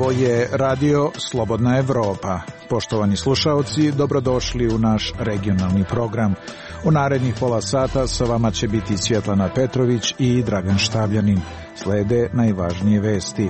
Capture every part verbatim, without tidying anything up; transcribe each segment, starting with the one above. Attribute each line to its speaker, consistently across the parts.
Speaker 1: Ovo je radio Slobodna Evropa. Poštovani slušaoci, dobrodošli u naš regionalni program. U narednih pola sata sa vama će biti Svjetlana Petrović i Dragan Štabljanin. Slede najvažnije vesti.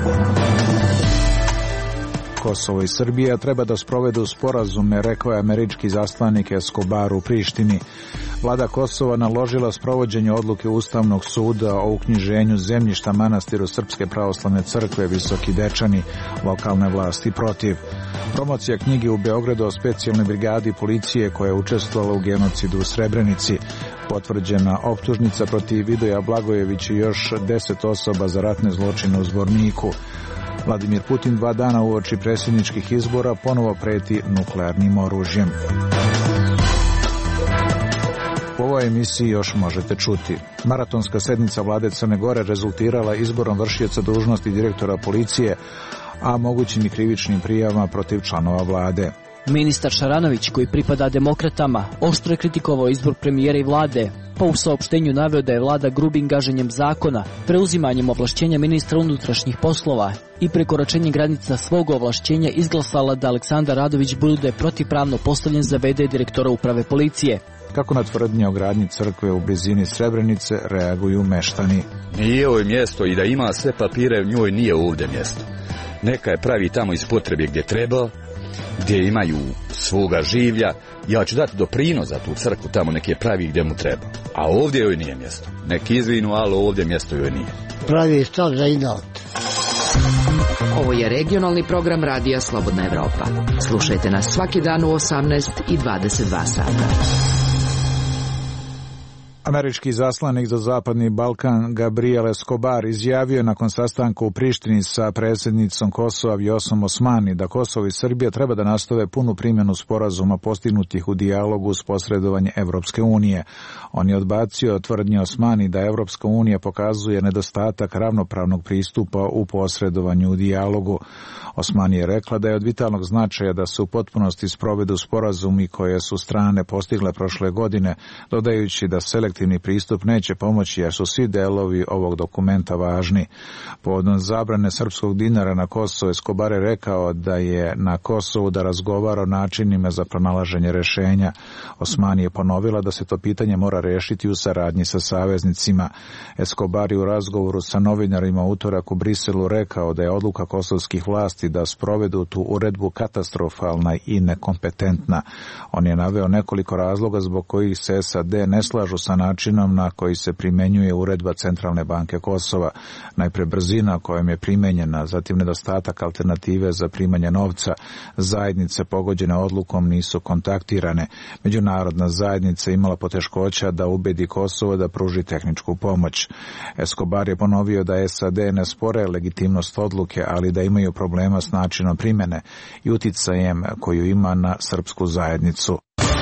Speaker 1: Kosovo i Srbija treba da sprovedu sporazume, rekao je američki zaslanik Escobar u Prištini. Vlada Kosova naložila sprovođenje odluke Ustavnog suda o uknjiženju zemljišta manastiru Srpske pravoslavne crkve Visoki Dečani, lokalne vlasti protiv. Promocija knjige u Beogradu o specijalnoj brigadi policije koja je učestvovala u genocidu u Srebrenici. Potvrđena optužnica protiv Vidoja Blagojevića i još deset osoba za ratne zločine u Zvorniku. Vladimir Putin dva dana uoči predsjedničkih izbora ponovo preti nuklearnim oružjem. U ovoj emisiji još možete čuti. Maratonska sednica vlade Crne Gore rezultirala izborom vršioca dužnosti direktora policije, a mogućim i krivičnim prijavama protiv članova vlade.
Speaker 2: Ministar Šaranović, koji pripada demokratama, oštro je kritikovao izbor premijera i vlade, pa u saopštenju naveo da je vlada grubim gaženjem zakona, preuzimanjem ovlašćenja ministra unutrašnjih poslova i prekoračenjem granica svog ovlašćenja izglasala da Aleksandar Radović bude protivpravno postavljen za ve de direktora uprave policije.
Speaker 1: Kako na tvrdnje o gradnji crkve u blizini Srebrenice reaguju meštani.
Speaker 3: Nije ovo mjesto i da ima sve papire, njoj nije ovdje mjesto. Neka je pravi tamo iz potrebe gdje treba, gdje imaju svoga življa. Ja ću dati doprinos za tu crkvu tamo neke pravi gdje mu treba. A ovdje joj nije mjesto. Neki izvinu, ali ovdje mjesto joj nije.
Speaker 4: Pravi stav za inat.
Speaker 5: Ovo je regionalni program radija Slobodna Evropa. Slušajte nas svaki dan u osamnaest i dvadeset dva sata.
Speaker 1: Američki zaslanik za Zapadni Balkan Gabriel Escobar izjavio nakon sastanka u Prištini sa predsjednicom Kosova Vjosom Osmani da Kosovo i Srbija treba da nastave punu primjenu sporazuma postignutih u dijalogu uz posredovanje Evropske unije. On je odbacio tvrdnje Osmani da Evropska unija pokazuje nedostatak ravnopravnog pristupa u posredovanju u dijalogu. Osmani je rekla da je od vitalnog značaja da se u potpunosti sprovedu sporazumi koje su strane postigle prošle godine, dodajući da selektivni pristup neće pomoći jer su svi delovi ovog dokumenta važni. Povodom zabrane srpskog dinara na Kosovo, Escobar je rekao da je na Kosovu da razgovara o načinima za pronalaženje rešenja. Osmani je ponovila da se to pitanje mora rešiti u saradnji sa saveznicima. Escobar je u razgovoru sa novinarima utorak u Briselu rekao da je odluka kosovskih vlasti da sprovedu tu uredbu katastrofalna i nekompetentna. On je naveo nekoliko razloga zbog kojih se es a de ne slažu sa načinom na koji se primenjuje uredba Centralne banke Kosova. Najpre brzina kojom je primenjena, zatim nedostatak alternative za primanje novca. Zajednice pogođene odlukom nisu kontaktirane. Međunarodna zajednica imala poteškoća da ubedi Kosovo da pruži tehničku pomoć. Escobar je ponovio da es a de ne spore legitimnost odluke, ali da imaju problema s načinom primjene i uticajem koju ima na srpsku zajednicu.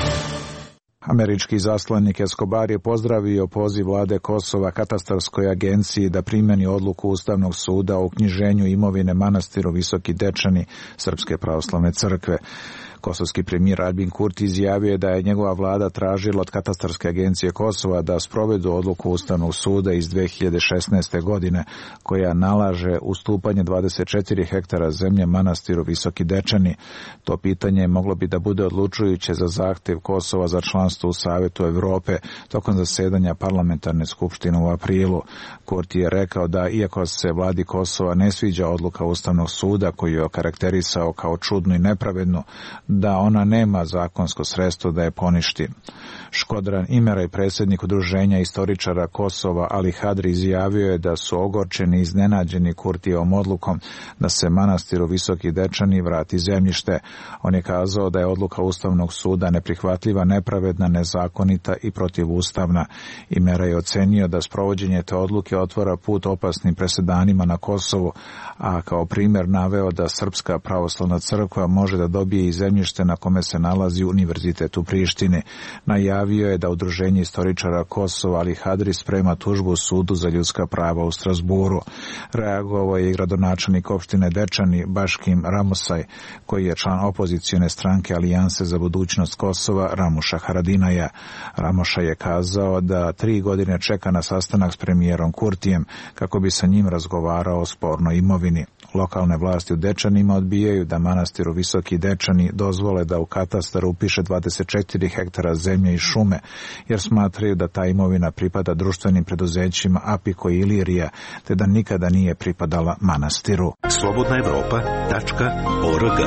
Speaker 1: Američki zaslanik Escobar je pozdravio poziv vlade Kosova katastarskoj agenciji da primjeni odluku Ustavnog suda o uknjiženju imovine manastiru Visoki Dečani Srpske pravoslavne crkve. Kosovski premijer Albin Kurti izjavio je da je njegova vlada tražila od katastarske agencije Kosova da sprovedu odluku Ustavnog suda iz dve hiljade šesnaeste. godine koja nalaže ustupanje dvadeset četiri hektara zemlje manastiru Visoki Dečani. To pitanje moglo bi da bude odlučujuće za zahtjev Kosova za članstvo u Savetu Evrope tokom zasedanja parlamentarne skupštine u aprilu. Kurti je rekao da iako se vladi Kosova ne sviđa odluka Ustavnog suda koju je okarakterisao kao čudnu i nepravednu, da ona nema zakonsko sredstvo da je poništi. Škodran Imeraj, predsjednik udruženja istoričara Kosova Ali Hadri, izjavio je da su ogorčeni i iznenađeni Kurtijevom odlukom da se manastiru Visoki Dečani vrati zemljište. On je kazao da je odluka Ustavnog suda neprihvatljiva, nepravedna, nezakonita i protivustavna. Imeraj je ocenio da sprovođenje te odluke otvara put opasnim presedanima na Kosovu, a kao primjer naveo da Srpska pravoslavna crkva može da dobije i zemljište na kome se nalazi Univerzitet u Prištini. Najavio je da udruženje istoričara Kosova Ali Hadri sprema tužbu u sudu za ljudska prava u Strasburu. Reagovao je i gradonačelnik opštine Dečani Baškim Ramosaj, koji je član opozicione stranke Alijanse za budućnost Kosova Ramuša Haradinaja. Ramoša je kazao da tri godine čeka na sastanak s premijerom Kurtijem kako bi sa njim razgovarao o spornoj imovini. Lokalne vlasti u Dečanima odbijaju da manastiru Visoki Dečani dozvole da u katastar upiše dvadeset četiri hektara zemlje i šume, jer smatraju da ta imovina pripada društvenim preduzećima Apiko i Ilirija, te da nikada nije pripadala manastiru.
Speaker 4: slobodna evropa tačka org.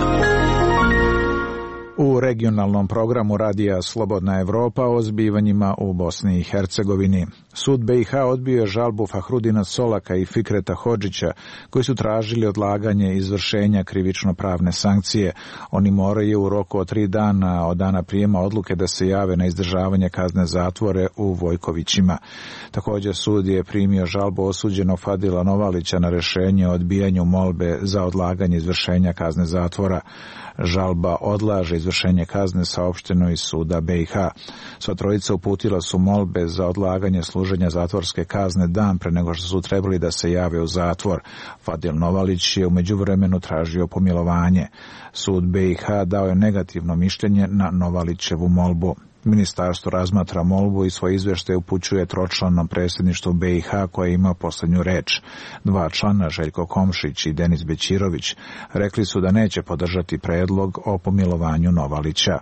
Speaker 1: U regionalnom programu radija Slobodna Evropa o zbivanjima u Bosni i Hercegovini. Sud B i H odbio je žalbu Fahrudina Solaka i Fikreta Hodžića, koji su tražili odlaganje izvršenja krivično-pravne sankcije. Oni moraju u roku od tri dana od dana prijema odluke da se jave na izdržavanje kazne zatvore u Vojkovićima. Također sud je primio žalbu osuđenog Fadila Novalića na rešenje o odbijanju molbe za odlaganje izvršenja kazne zatvora. Žalba odlaže izvršenje kazne, saopšteno iz suda B i H. Sva trojica uputila su molbe za odlaganje služenja zatvorske kazne dan pre nego što su trebali da se jave u zatvor. Fadil Novalić je u međuvremenu tražio pomilovanje. Sud B i H dao je negativno mišljenje na Novalićevu molbu. Ministarstvo razmatra molbu i svoj izveštaj upućuje tročlanom predsjedništvu B i H koje ima poslednju reč. Dva člana, Željko Komšić i Denis Bećirović, rekli su da neće podržati predlog o pomilovanju Novalića.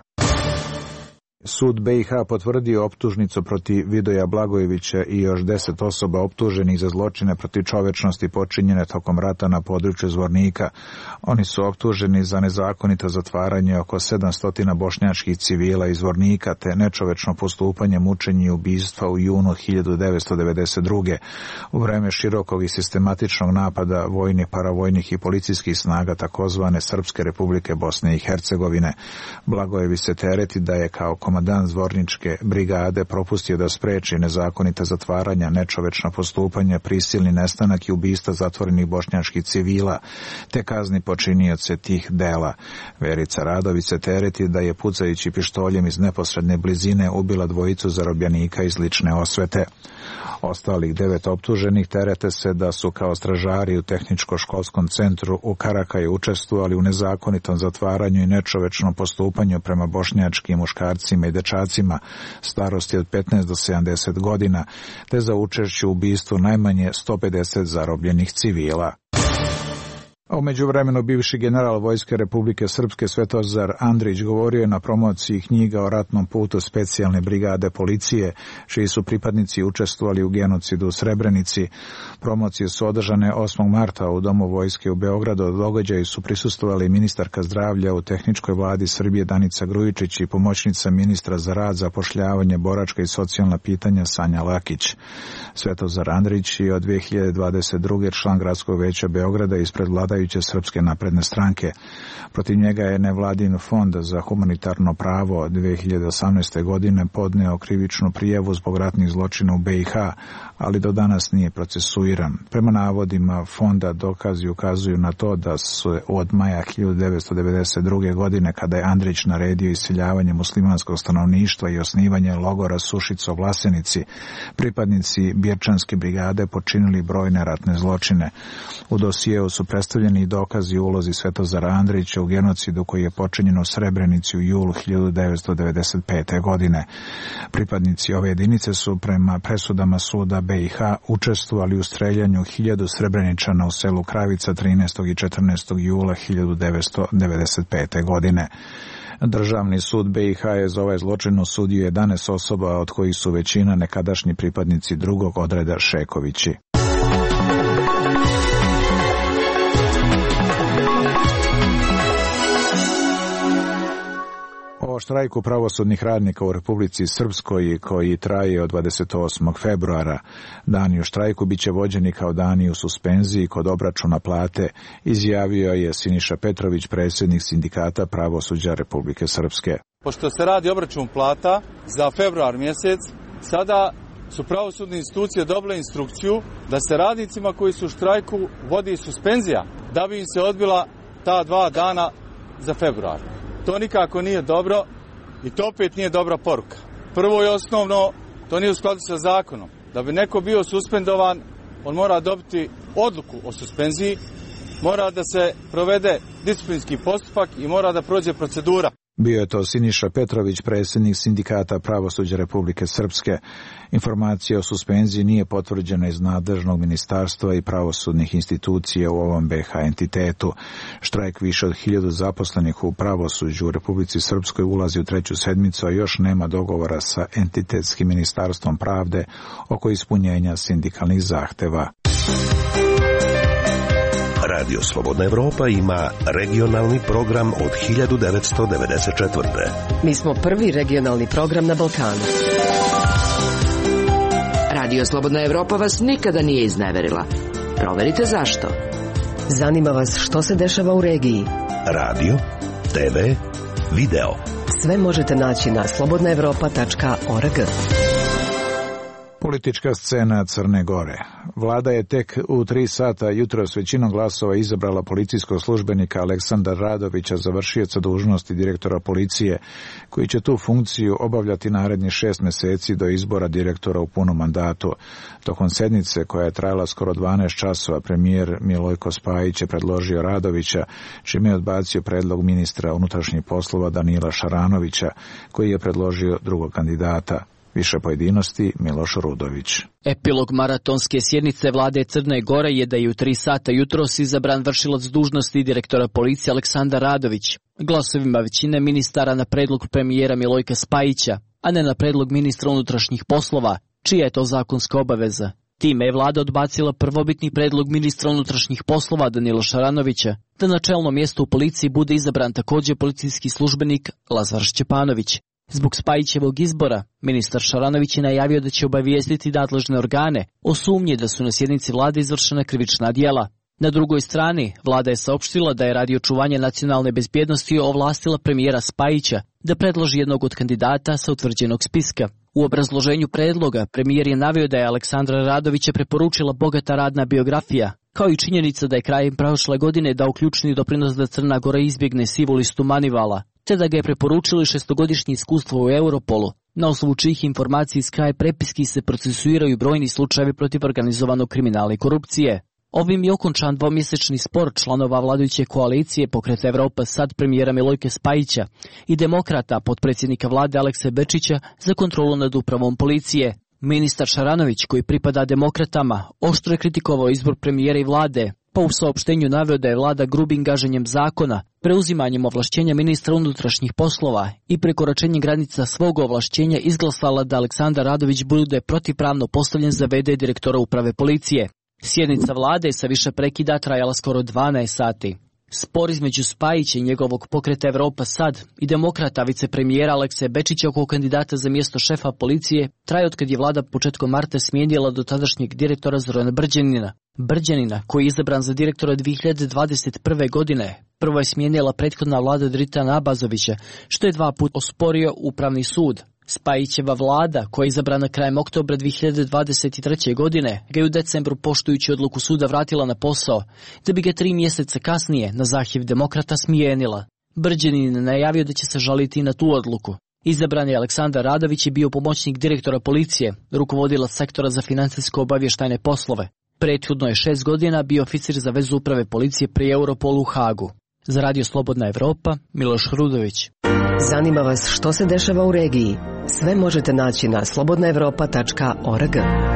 Speaker 1: Sud B i H potvrdio optužnicu protiv Vidoja Blagojevića i još deset osoba optuženih za zločine protiv čovečnosti počinjene tokom rata na području Zvornika. Oni su optuženi za nezakonito zatvaranje oko sedamsto bošnjačkih civila iz Zvornika te nečovečno postupanje, mučenje i ubistva u junu hiljadu devetsto devedeset druge. u vreme širokog i sistematičnog napada vojnih, paravojnih i policijskih snaga takozvane Srpske Republike Bosne i Hercegovine. Blagojević se tereti da je kao komandant Zvorničke brigade propustio da spreči nezakonita zatvaranja, nečovečna postupanja, prisilni nestanak i ubistva zatvorenih bošnjačkih civila, te kazni počinioce tih dela. Verica Radović se tereti da je pucajući pištoljem iz neposredne blizine ubila dvojicu zarobljenika iz lične osvete. Ostalih devet optuženih terete se da su kao stražari u tehničko-školskom centru u Karakaju učestvovali u nezakonitom zatvaranju i nečovečnom postupanju prema bošnjačkim muškarcima i dečacima starosti od petnaest do sedamdeset godina, te za učešće u ubistvu najmanje sto pedeset zarobljenih civila. A u međuvremenu bivši general Vojske Republike Srpske Svetozar Andrić govorio je na promociji knjiga o ratnom putu specijalne brigade policije, čiji su pripadnici učestvovali u genocidu u Srebrenici. Promocije su održane osmog marta u Domu Vojske u Beogradu. Događaju su prisustvovali ministarka zdravlja u tehničkoj vladi Srbije Danica Grujičić i pomoćnica ministra za rad, zapošljavanje, boračka i socijalna pitanja Sanja Lakić. Svetozar Andrić je od dve hiljade dvadeset druge član Gradskog veća Beograda ispred vladajuće Srpske napredne stranke. Protiv njega je nevladin fond za humanitarno pravo dve hiljade osamnaeste. godine podneo krivičnu prijavu zbog ratnih zločina u B i H, ali do danas nije procesuiran. Prema navodima fonda dokazi ukazuju na to da su od maja hiljadu devetsto devedeset druge. godine, kada je Andrić naredio iseljavanje muslimanskog stanovništva i osnivanje logora Sušica u Vlasenici, pripadnici Birčanske brigade počinili brojne ratne zločine. U dosijeu su predstavljeni i dokazi u ulozi Svetozara Andrića u genocidu koji je počinjen u Srebrenici u julu hiljadu devetsto devedeset pete. godine. Pripadnici ove jedinice su prema presudama suda B i H učestvovali u streljanju hiljadu Srebreničana u selu Kravica trinaestog i četrnaestog jula hiljadu devetsto devedeset pete. godine. Državni sud B i H je za ovaj zločin osudio jedanaest osoba, od kojih su većina nekadašnji pripadnici drugog odreda Šekovići. O štrajku pravosudnih radnika u Republici Srpskoj, koji traje od dvadeset osmog februara. Dani u štrajku biće vođeni kao dani u suspenziji kod obračuna plate, izjavio je Siniša Petrović, predsjednik Sindikata pravosuđa Republike Srpske.
Speaker 6: Pošto se radi obračun plata za februar mjesec, sada su pravosudne institucije dobile instrukciju da se radnicima koji su u štrajku vodi suspenzija, da bi im se odbila ta dva dana za februar. To nikako nije dobro i to opet nije dobra poruka. Prvo i osnovno, to nije u skladu sa zakonom. Da bi neko bio suspendovan, on mora dobiti odluku o suspenziji, mora da se provede disciplinski postupak i mora da prođe procedura.
Speaker 1: Bio je to Siniša Petrović, predsjednik Sindikata pravosuđa Republike Srpske. Informacija o suspenziji nije potvrđena iz nadležnog ministarstva i pravosudnih institucija u ovom be ha entitetu. Štrajk više od hiljadu zaposlenih u pravosuđu u Republici Srpskoj ulazi u treću sedmicu, a još nema dogovora sa entitetskim ministarstvom pravde oko ispunjenja sindikalnih zahteva.
Speaker 4: Radio Slobodna Evropa ima regionalni program od hiljadu devetsto devedeset četvrte.
Speaker 7: Mi smo prvi regionalni program na Balkanu.
Speaker 5: Radio Slobodna Evropa vas nikada nije izneverila. Proverite zašto.
Speaker 7: Zanima vas što se dešava u regiji.
Speaker 4: Radio, te ve, video.
Speaker 7: Sve možete naći na slobodna evropa tačka org.
Speaker 1: Politička scena Crne Gore. Vlada je tek u tri sata jutros većinom glasova izabrala policijskog službenika Aleksandra Radovića, završioca dužnosti direktora policije, koji će tu funkciju obavljati narednih šest mjeseci do izbora direktora u punom mandatu. Tokom sednice, koja je trajala skoro dvanaest časova, premijer Milojko Spajić je predložio Radovića, čime je odbacio predlog ministra unutrašnjih poslova Danila Šaranovića, koji je predložio drugog kandidata. Više pojedinosti Miloš Rudović.
Speaker 2: Epilog maratonske sjednice vlade Crne Gore je da je u tri sata jutros izabran vršilac dužnosti direktora policije Aleksandar Radović, glasovima većine ministara na predlog premijera Milojka Spajića, a ne na predlog ministra unutrašnjih poslova, čija je to zakonska obaveza. Time je vlada odbacila prvobitni predlog ministra unutrašnjih poslova Danila Šaranovića, da na čelno mjesto u policiji bude izabran također policijski službenik Lazar Šćepanović. Zbog Spajićevog izbora, ministar Šaranović je najavio da će obavijestiti nadležne organe o sumnji da su na sjednici vlade izvršena krivična djela. Na drugoj strani, vlada je saopštila da je radi očuvanja nacionalne bezbjednosti ovlastila premijera Spajića da predloži jednog od kandidata sa utvrđenog spiska. U obrazloženju predloga premijer je naveo da je Aleksandra Radovića preporučila bogata radna biografija, kao i činjenica da je krajem prošle godine dao ključni doprinos da Crna Gora izbjegne sivu listu Manivala, te da ga je preporučilo šestogodišnje iskustvo u Europolu, na osnovu čijih informacija iz kraja prepiski se procesuiraju brojni slučajevi protiv organizovanog kriminala i korupcije. Ovim je okončan dvomjesečni spor članova vladajuće koalicije Pokret Evropa sad premijera Milojke Spajića i demokrata potpredsjednika vlade Alekse Bečića za kontrolu nad upravom policije. Ministar Šaranović, koji pripada demokratama, oštro je kritikovao izbor premijera i vlade, pa u saopštenju naveo da je vlada grubim gaženjem zakona, preuzimanjem ovlašćenja ministra unutrašnjih poslova i prekoračenjem granica svog ovlašćenja izglasala da Aleksandar Radović bude protivpravno postavljen za ve de direktora uprave policije. Sjednica vlade sa više prekida trajala skoro dvanaest sati. Spor između Spajića i njegovog Pokreta Evropa sad i demokrata vicepremijera Alekse Bečića oko kandidata za mjesto šefa policije traje od kad je vlada početkom marta smijenila dotadašnjeg direktora Zorana Brđanina. Brđanina, koji je izabran za direktora dvije hiljade dvadeset prve. godine, prvo je smijenila prethodna vlada Dritana Abazovića, što je dva puta osporio Upravni sud. Spajićeva vlada, koja je izabrana krajem oktobra dvije hiljade dvadeset treće. godine, ga je u decembru poštujući odluku suda vratila na posao, da bi ga tri mjeseca kasnije na zahtjev demokrata smijenila. Brđanin je najavio da će se žaliti na tu odluku. Izabran je Aleksandar Radović i bio pomoćnik direktora policije, rukovodilac sektora za financijsko obavještajne poslove. Prethodno je šest godina bio oficir za vezu uprave policije pri Europolu u Hagu. Za Radio Slobodna Evropa, Miloš Rudović.
Speaker 7: Zanima vas što se dešava u regiji? Sve možete naći na slobodna evropa tačka org.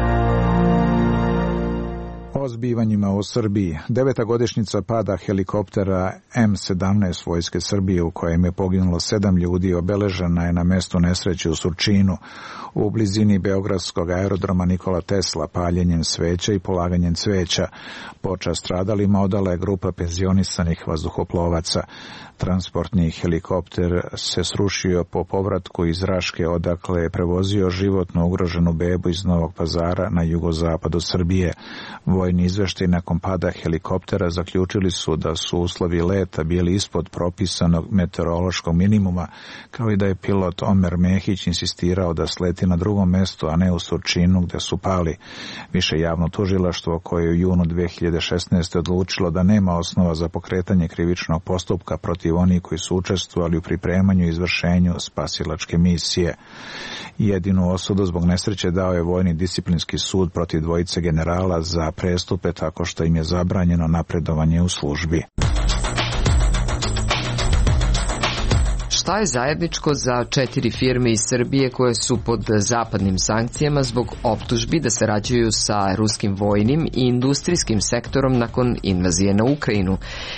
Speaker 1: O zbivanjima u Srbiji. Deveta godišnjica pada helikoptera em sedamnaest Vojske Srbije, u kojem je poginulo sedam ljudi, obeležena je na mestu nesreće u Surčinu, u blizini beogradskog aerodroma Nikola Tesla, paljenjem sveća i polaganjem cveća. Počast stradalima odala je grupa penzionisanih vazduhoplovaca. Transportni helikopter se srušio po povratku iz Raške, odakle je prevozio životno ugroženu bebu iz Novog Pazara na jugozapadu Srbije. Vojni izveštaj nakon pada helikoptera zaključili su da su uslovi leta bili ispod propisanog meteorološkog minimuma, kao i da je pilot Omer Mehić insistirao da sleti na drugom mestu, a ne u Surčinu gde su pali. Više javno tužilaštvo, koje je u junu dvije hiljade šesnaeste. odlučilo da nema osnova za pokretanje krivičnog postupka protiv onih koji su učestvovali u pripremanju i izvršenju spasilačke misije. Jedinu osudu zbog nesreće dao je Vojni disciplinski sud protiv dvojice generala za prestupe, tako što im je zabranjeno napredovanje u službi.
Speaker 5: Šta Šta je zajedničko za četiri firme iz Srbije koje su pod zapadnim sankcijama zbog optužbi da sarađuju sa ruskim vojnim i industrijskim sektorom nakon invazije na Ukrajinu?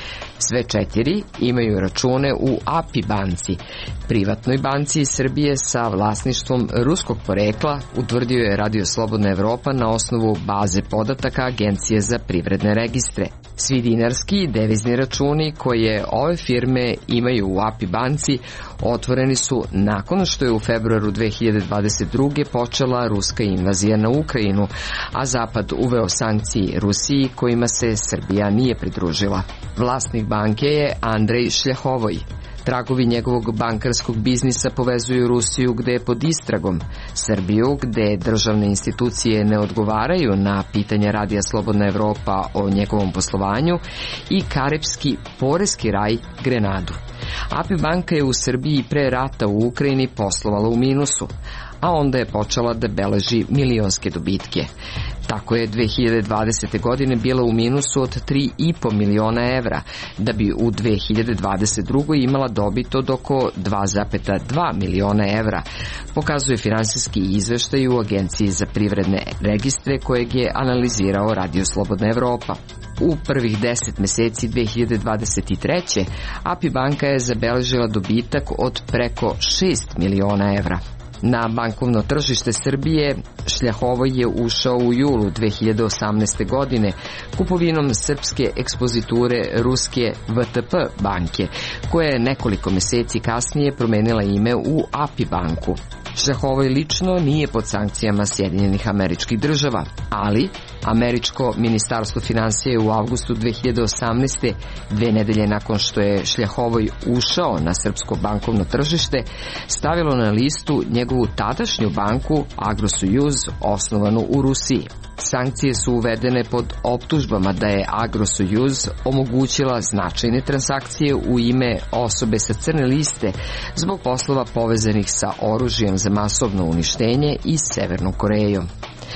Speaker 5: Sve četiri imaju račune u A P I banci, privatnoj banci iz Srbije sa vlasništvom ruskog porekla, utvrdio je Radio Slobodna Evropa na osnovu baze podataka Agencije za privredne registre. Svi dinarski i devizni računi koje ove firme imaju u A P I banci otvoreni su nakon što je u februaru dve hiljade dvadeset druge počela ruska invazija na Ukrajinu, a Zapad uveo sankcije Rusiji kojima se Srbija nije pridružila. Vlasnik banke je Andrej Šljahovoj. Tragovi njegovog bankarskog biznisa povezuju Rusiju gde je pod istragom, Srbiju gde državne institucije ne odgovaraju na pitanja Radija Slobodna Evropa o njegovom poslovanju i karipski poreski raj Grenadu. A P I banka je u Srbiji pre rata u Ukrajini poslovala u minusu, a onda je počela da beleži milionske dobitke. Tako je dve hiljade dvadesete. godine bila u minusu od tri i po miliona evra, da bi u dve hiljade dvadeset drugoj. imala dobit od oko dva zarez dva miliona evra, pokazuje finansijski izveštaj u Agenciji za privredne registre kojeg je analizirao Radio Slobodna Evropa. U prvih deset meseci dve hiljade dvadeset treće. A P I banka je zabeležila dobitak od preko šest miliona evra. Na bankovno tržište Srbije Šljahovoj je ušao u julu dve hiljade osamnaeste. godine kupovinom srpske ekspoziture ruske V T P banke, koja je nekoliko meseci kasnije promenila ime u A P I banku. Šljahovoj lično nije pod sankcijama Sjedinjenih Američkih Država, ali američko ministarstvo finansija je u avgustu dve hiljade osamnaeste. dve nedelje nakon što je Šljahovoj ušao na srpsko bankovno tržište, stavilo na listu njegovu tadašnju banku Agrosojuz, osnovanu u Rusiji. Sankcije su uvedene pod optužbama da je Agrosojuz omogućila značajne transakcije u ime osobe sa crne liste zbog poslova povezanih sa oružjem za masovno uništenje i Severnom Korejom.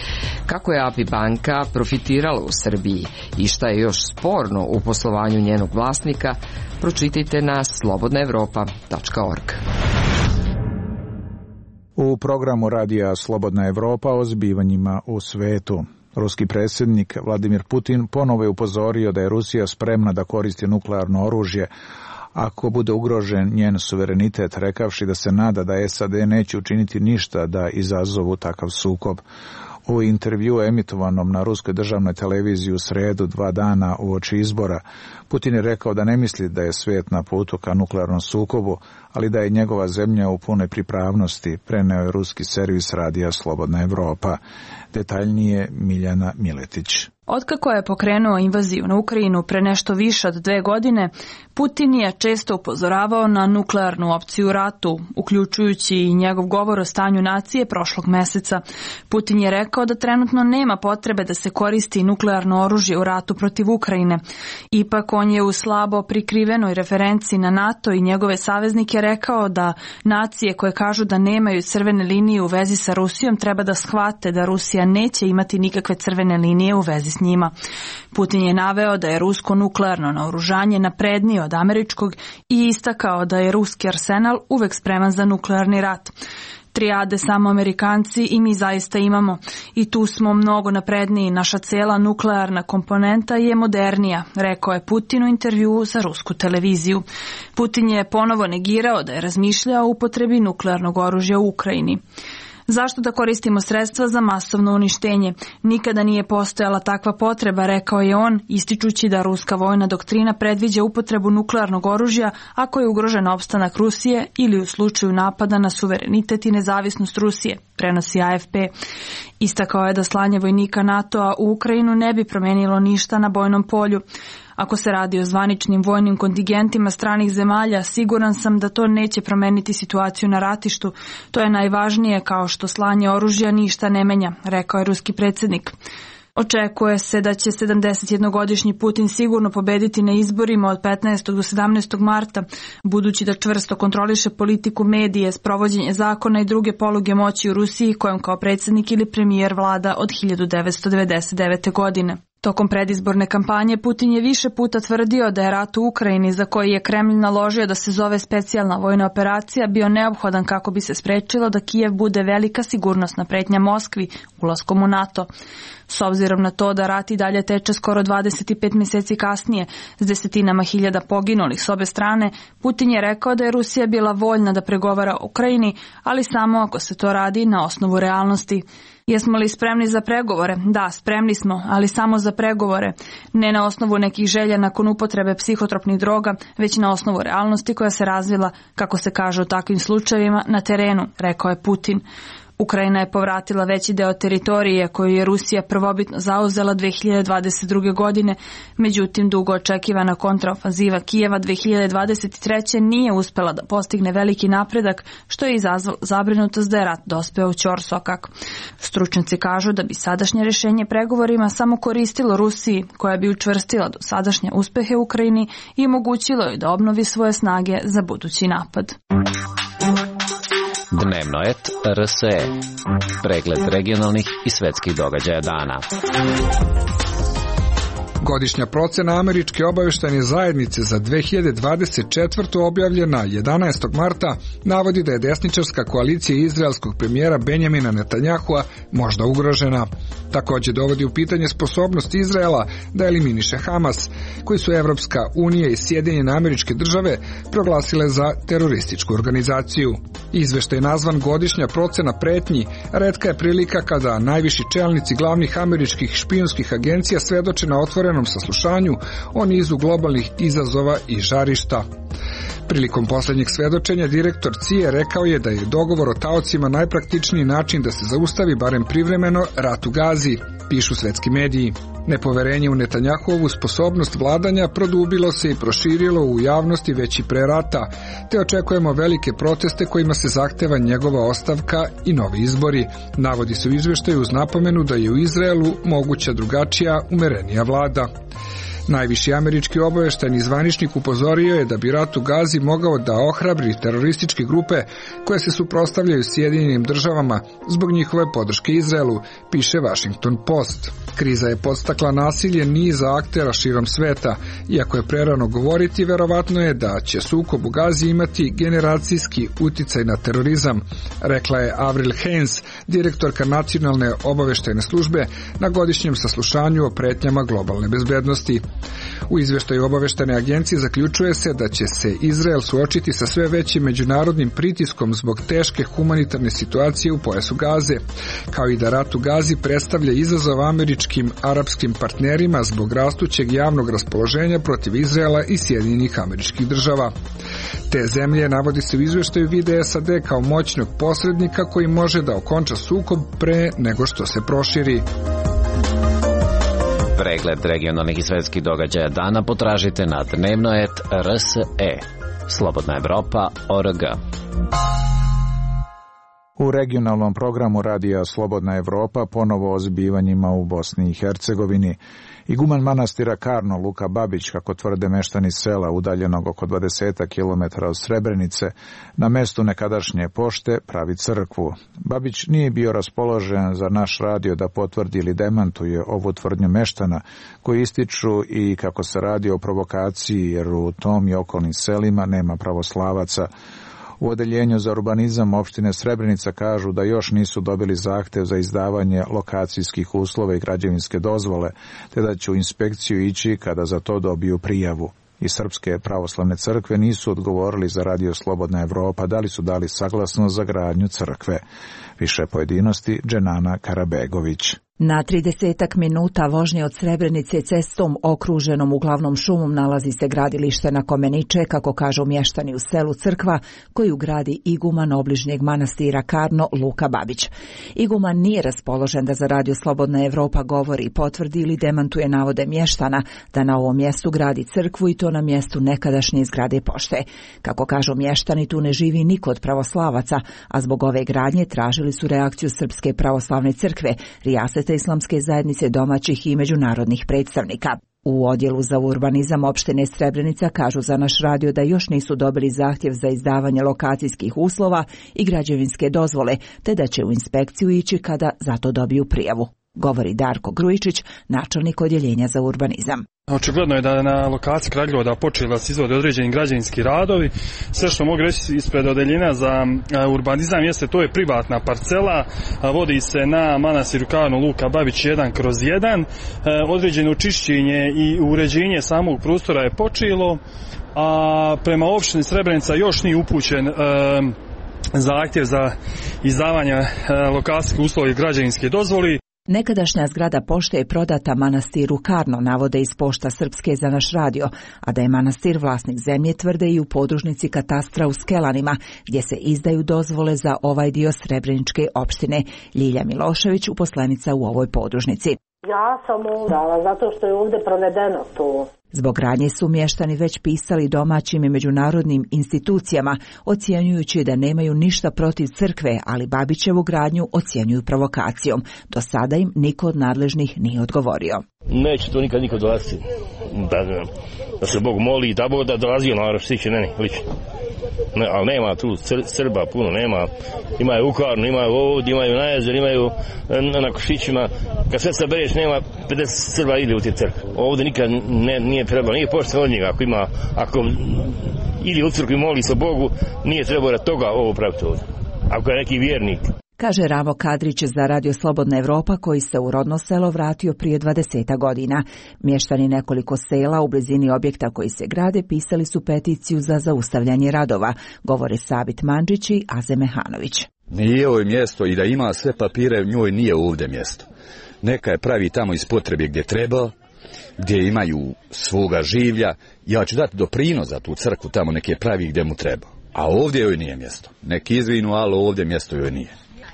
Speaker 5: Kako je A P I banka profitirala u Srbiji i šta je još sporno u poslovanju njenog vlasnika, pročitajte na slobodna evropa tačka org.
Speaker 1: U programu Radija Slobodna Evropa o zbivanjima u svetu. Ruski predsjednik Vladimir Putin ponovo je upozorio da je Rusija spremna da koristi nuklearno oružje ako bude ugrožen njen suverenitet, rekavši da se nada da S A D neće učiniti ništa da izazovu takav sukob. U intervju emitovanom na ruskoj državnoj televiziji u sredu, dva dana uoči izbora, Putin je rekao da ne misli da je svijet na putu ka nuklearnom sukobu, ali da je njegova zemlja u punoj pripravnosti, preneo je ruski servis Radija Slobodna Evropa. Detaljnije Miljana Miletić.
Speaker 8: Otkako je pokrenuo invaziju na Ukrajinu pre nešto više od dve godine, Putin je često upozoravao na nuklearnu opciju u ratu, uključujući i njegov govor o stanju nacije prošlog meseca. Putin je rekao da trenutno nema potrebe da se koristi nuklearno oružje u ratu protiv Ukrajine. Ipak on je u slabo prikrivenoj referenciji na NATO i njegove saveznike rekao da nacije koje kažu da nemaju crvene linije u vezi sa Rusijom treba da shvate da Rusija neće imati nikakve crvene linije u vezi s njima. Putin je naveo da je rusko nuklearno naoružanje naprednije od američkog i istakao da je ruski arsenal uvek spreman za nuklearni rat. Trijade samo Amerikanci i mi zaista imamo. I tu smo mnogo napredniji, naša cela nuklearna komponenta je modernija, rekao je Putin u intervjuu za rusku televiziju. Putin je ponovo negirao da je razmišljao o upotrebi nuklearnog oružja u Ukrajini. Zašto da koristimo sredstva za masovno uništenje? Nikada nije postojala takva potreba, rekao je on, ističući da ruska vojna doktrina predviđa upotrebu nuklearnog oružja ako je ugrožen opstanak Rusije ili u slučaju napada na suverenitet i nezavisnost Rusije, prenosi A F P. Istakao je da slanje vojnika NATO-a u Ukrajinu ne bi promenilo ništa na bojnom polju. Ako se radi o zvaničnim vojnim kontingentima stranih zemalja, siguran sam da to neće promeniti situaciju na ratištu. To je najvažnije, kao što slanje oružja ništa ne menja, rekao je ruski predsjednik. Očekuje se da će sedamdesetjednogodišnji Putin sigurno pobediti na izborima od petnaestog do sedamnaestog marta, budući da čvrsto kontroliše politiku, medije, sprovođenje zakona i druge poluge moći u Rusiji kojom kao predsjednik ili premijer vlada od hiljadu devetsto devedeset devete. godine. Tokom predizborne kampanje Putin je više puta tvrdio da je rat u Ukrajini, za koji je Kremlj naložio da se zove specijalna vojna operacija, bio neophodan kako bi se sprečilo da Kijev bude velika sigurnosna pretnja Moskvi ulaskom u NATO. S obzirom na to da rat i dalje teče skoro dvadeset pet mjeseci kasnije, s desetinama hiljada poginulih s obe strane, Putin je rekao da je Rusija bila voljna da pregovara o Ukrajini, ali samo ako se to radi na osnovu realnosti. Jesmo li spremni za pregovore? Da, spremni smo, ali samo za pregovore. Ne na osnovu nekih želja nakon upotrebe psihotropnih droga, već na osnovu realnosti koja se razvila, kako se kaže u takvim slučajevima, na terenu, rekao je Putin. Ukrajina je povratila veći deo teritorije koju je Rusija prvobitno zauzela dve hiljade dvadeset druge. godine, međutim dugo očekivana kontraofanziva Kijeva dve hiljade dvadeset treće. nije uspela da postigne veliki napredak, što je izazvalo zabrinutost da je rat dospeo u ćorsokak. Stručnjaci kažu da bi sadašnje rješenje pregovorima samo koristilo Rusiji, koja bi učvrstila do sadašnje uspehe u Ukrajini i omogućilo joj da obnovi svoje snage za budući napad.
Speaker 9: Dnevnoet R S E. Pregled regionalnih i svetskih događaja dana.
Speaker 10: Godišnja procena Američke obavještajne zajednice za dve hiljade dvadeset četvrtu. objavljena jedanaestog marta navodi da je desničarska koalicija izraelskog premijera Benjamina Netanjahua možda ugrožena. Također dovodi u pitanje sposobnost Izraela da eliminiše Hamas, koji su Evropska unija i Sjedinjene Američke Države proglasile za terorističku organizaciju. Izveštaj nazvan Godišnja procena pretnji retka je prilika kada najviši čelnici glavnih američkih špijunskih agencija svedoče na otvorenom saslušanju o nizu globalnih izazova i žarišta. Prilikom posljednjeg svedočenja direktor C I A rekao je da je dogovor o taocima najpraktičniji način da se zaustavi barem privremeno rat u Gazi, pišu svetski mediji. Nepoverenje u Netanjahuovu sposobnost vladanja produbilo se i proširilo u javnosti već i pre rata, te očekujemo velike proteste kojima se zahteva njegova ostavka i novi izbori, navodi se u izveštaju uz napomenu da je u Izraelu moguća drugačija, umerenija vlada. Najviši američki obavještajni zvaničnik upozorio je da bi rat u Gazi mogao da ohrabri terorističke grupe koje se suprotstavljaju Sjedinjenim državama zbog njihove podrške Izraelu, piše Washington Post. Kriza je podstakla nasilje niza aktera širom sveta. Iako je prerano govoriti, verovatno je da će sukob u Gazi imati generacijski uticaj na terorizam, rekla je Avril Haines, direktorka nacionalne obavještajne službe, na godišnjem saslušanju o pretnjama globalne bezbednosti. U izveštaju obavještajne agencije zaključuje se da će se Izrael suočiti sa sve većim međunarodnim pritiskom zbog teške humanitarne situacije u pojasu Gaze, kao i da rat u Gazi predstavlja izazov američkim arapskim partnerima zbog rastućeg javnog raspoloženja protiv Izraela i Sjedinjenih Američkih Država. Te zemlje, navodi se u izveštaju, vide S A D kao moćnog posrednika koji može da okonča sukob pre nego što se proširi.
Speaker 9: Pregled regionalnih i svetskih događaja dana potražite na Dnevnoet R S E. Slobodna Evropa O R G.
Speaker 1: U regionalnom programu radija Slobodna Evropa ponovo o zbivanjima u Bosni i Hercegovini. Iguman manastira Karno, Luka Babić, kako tvrde meštani sela udaljenog oko dvadeset kilometara od Srebrenice, na mestu nekadašnje pošte pravi crkvu. Babić nije bio raspoložen za naš radio da potvrdi ili demantuje ovu tvrdnju meštana, koji ističu i kako se radi o provokaciji, jer u tom i okolnim selima nema pravoslavaca. U odeljenju za urbanizam opštine Srebrenica kažu da još nisu dobili zahtev za izdavanje lokacijskih uslova i građevinske dozvole, te da će u inspekciju ići kada za to dobiju prijavu. Iz Srpske pravoslavne crkve nisu odgovorili za radio Slobodna Evropa da li su dali saglasnost za gradnju crkve. Više pojedinosti Dženana Karabegović.
Speaker 11: Na tridesetak minuta vožnje od Srebrenice cestom okruženom uglavnom šumom nalazi se gradilište na kome niče, kako kažu mještani u selu Crkva, koju gradi iguman obližnjeg manastira Karno Luka Babić. Iguman nije raspoložen da za radio Slobodna Evropa govori, potvrdi ili demantuje navode mještana da na ovom mjestu gradi crkvu i to na mjestu nekadašnje zgrade pošte. Kako kažu mještani, tu ne živi niko od pravoslavaca, a zbog ove gradnje tražili su reakciju Srpske pravoslavne crkve, rijasete islamske zajednice domaćih i međunarodnih predstavnika. U odjelu za urbanizam opštine Srebrenica kažu za naš radio da još nisu dobili zahtjev za izdavanje lokacijskih uslova i građevinske dozvole, te da će u inspekciju ići kada za to dobiju prijavu. govori Darko Grujičić, načelnik odjeljenja za urbanizam.
Speaker 12: Očigledno je da na lokaciji Kraljevooda počeli da se izvode određeni građevinski radovi. Sve što mogu reći ispred odeljenja za urbanizam jeste to je privatna parcela, vodi se na manastir Karno Luka Babić jedan kroz jedan. Određeno čišćenje i uređenje samog prostora je počelo, a prema opštini Srebrenica još nije upućen zahtjev za izdavanje lokacijskih uslova i građevinske dozvoli.
Speaker 11: Nekadašnja zgrada pošte je prodata manastiru Karno, navode iz Pošta Srpske za naš radio, a da je manastir vlasnik zemlje tvrde i u podružnici katastra u Skelanima, gdje se izdaju dozvole za ovaj dio Srebreničke opštine. Ljilja Milošević, uposlenica u ovoj podružnici.
Speaker 13: Ja sam dala zato što je ovdje provedeno to.
Speaker 11: Zbog radnje su mještani već pisali domaćim i međunarodnim institucijama, ocjenjujući da nemaju ništa protiv crkve, ali Babićevu gradnju ocjenjuju provokacijom. Do sada im niko od nadležnih nije odgovorio.
Speaker 14: Neće to nikad niko dolaziti. Da, da se Bog moli, da Bog da dolazio narod, stiće meni, lično. Ne, ali nema tu cr, Srba puno, nema. Imaju u Karnu, imaju ovdje, imaju na jezeru, imaju na Košićima. Kad sve sabereš, nema pedeset Srba ide u te crkve. Ovdje nikad ne, nije trebalo, nije pošto od njega. Ako ima, ako ide u crkvu i moli se Bogu, nije trebalo da toga ovo praviti ovdje. Ako je neki vjernik.
Speaker 11: Kaže Ravo Kadrić za Radio Slobodna Evropa, koji se u rodno selo vratio prije dvadeset godina. Mještani nekoliko sela u blizini objekta koji se grade pisali su peticiju za zaustavljanje radova, govore Sabit Mandžić i Aze Mehanović.
Speaker 3: Nije ovo mjesto i da ima sve papire, njoj nije ovdje mjesto. Neka je pravi tamo iz potrebe gdje treba, gdje imaju svoga življa. Ja ću dati doprinos za tu crkvu tamo neke pravi gdje mu treba. A ovdje joj nije mjesto. Neki izvinu, ali ovdje mjesto joj nije.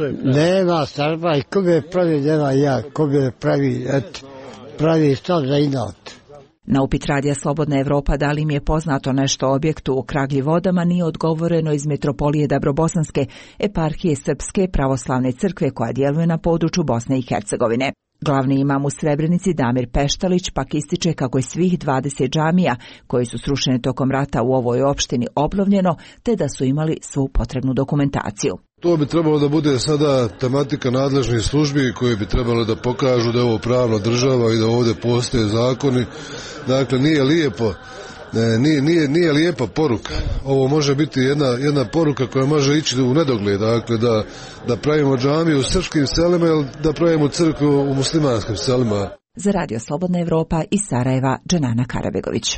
Speaker 15: Nema Srba i ko bi pravi, nema ja, ko bi pravi, et, pravi stav za inat.
Speaker 11: Na upit Radija Slobodna Evropa da li im je poznato nešto o objektu u Kragljivodama nije odgovoreno iz Metropolije Dabrobosanske, eparhije Srpske pravoslavne crkve koja djeluje na području Bosne i Hercegovine. Glavni imam u Srebrenici Damir Peštalić pak ističe kako je svih dvadeset džamija koji su srušene tokom rata u ovoj opštini obnovljeno, te da su imali svu potrebnu dokumentaciju.
Speaker 16: To bi trebalo da bude sada tematika nadležnih službi koje bi trebalo da pokažu da je ovo pravna država i da ovdje postoje zakoni. Dakle, nije lijepo, nije, nije, nije lijepa poruka. Ovo može biti jedna, jedna poruka koja može ići u nedogled. Dakle, da, da pravimo džamiju u srpskim selima ili da pravimo crkvu u muslimanskim selima.
Speaker 11: Za Radio Slobodna Evropa iz Sarajeva, Dženana Karabegović.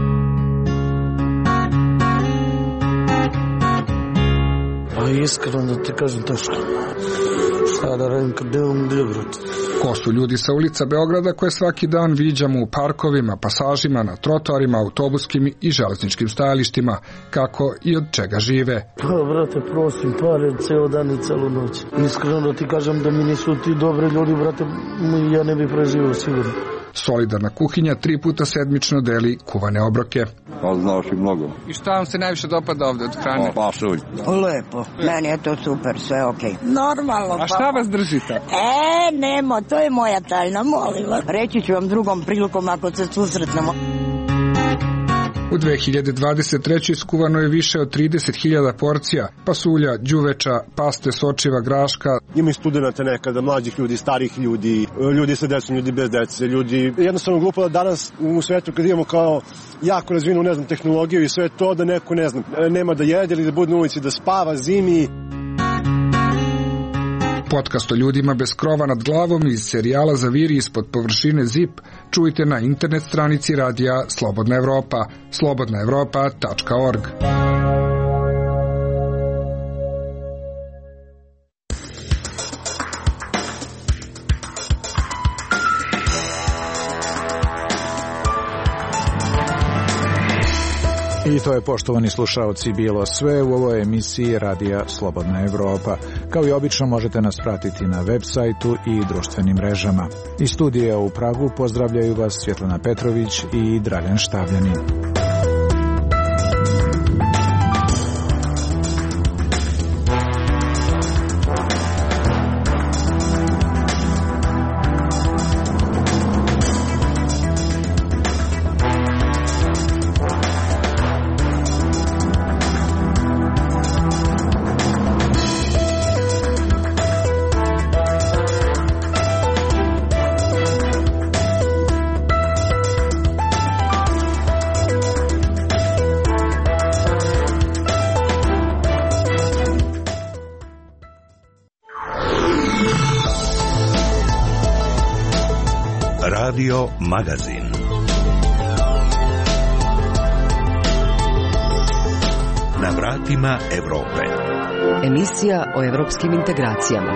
Speaker 17: A iskreno da ti kažem teško. Šta da radim kad nemam gdje, brate.
Speaker 10: Ko su ljudi sa ulica Beograda koje svaki dan viđamo u parkovima, pasažima, na trotoarima, autobuskim i železničkim stajalištima, kako i od čega žive?
Speaker 17: Pa, brate, prosim, pare ceo dan i celu noć. Iskreno da ti kažem da mi nisu ti dobri ljudi, brate, ja ne bi preživio sigurno.
Speaker 10: Solidarna kuhinja tri puta sedmično deli kuvane obroke.
Speaker 18: Pa znaš i mnogo.
Speaker 10: I šta vam se najviše dopada ovdje od hrane?
Speaker 18: Pa pasulj.
Speaker 19: Lepo, meni je to super, sve okej. Okay. Normalno.
Speaker 10: A šta vas držite?
Speaker 19: E, nemo, to je moja tajna, molim vas. Reći ću vam drugom prilikom ako se susretnemo.
Speaker 10: U dve hiljade dvadeset trećoj skuvano je više od trideset hiljada porcija pasulja, đuveča, paste, sočiva, graška.
Speaker 20: Ima i studenta nekada, mlađih ljudi, starih ljudi, ljudi sa decom, ljudi bez dece, ljudi. Jednostavno glupo da danas u svetu kad imamo kao jako razvinu, ne znam, tehnologiju i sve to, da neko, ne znam, nema da jede ili da bude na ulici, da spava zimi.
Speaker 10: Podcast o ljudima bez krova nad glavom iz serijala Zaviri ispod površine Zip čujte na internet stranici radija Slobodna Evropa, slobodna evropa tačka org.
Speaker 1: I to je, poštovani slušaoci, bilo sve u ovoj emisiji Radija Slobodna Evropa. Kao i obično možete nas pratiti na web sajtu i društvenim mrežama. Iz studija u Pragu pozdravljaju vas Svjetlana Petrović i Dragan Štavljanin.
Speaker 4: Radio Magazin. Na vratima Evrope.
Speaker 7: Emisija o evropskim integracijama.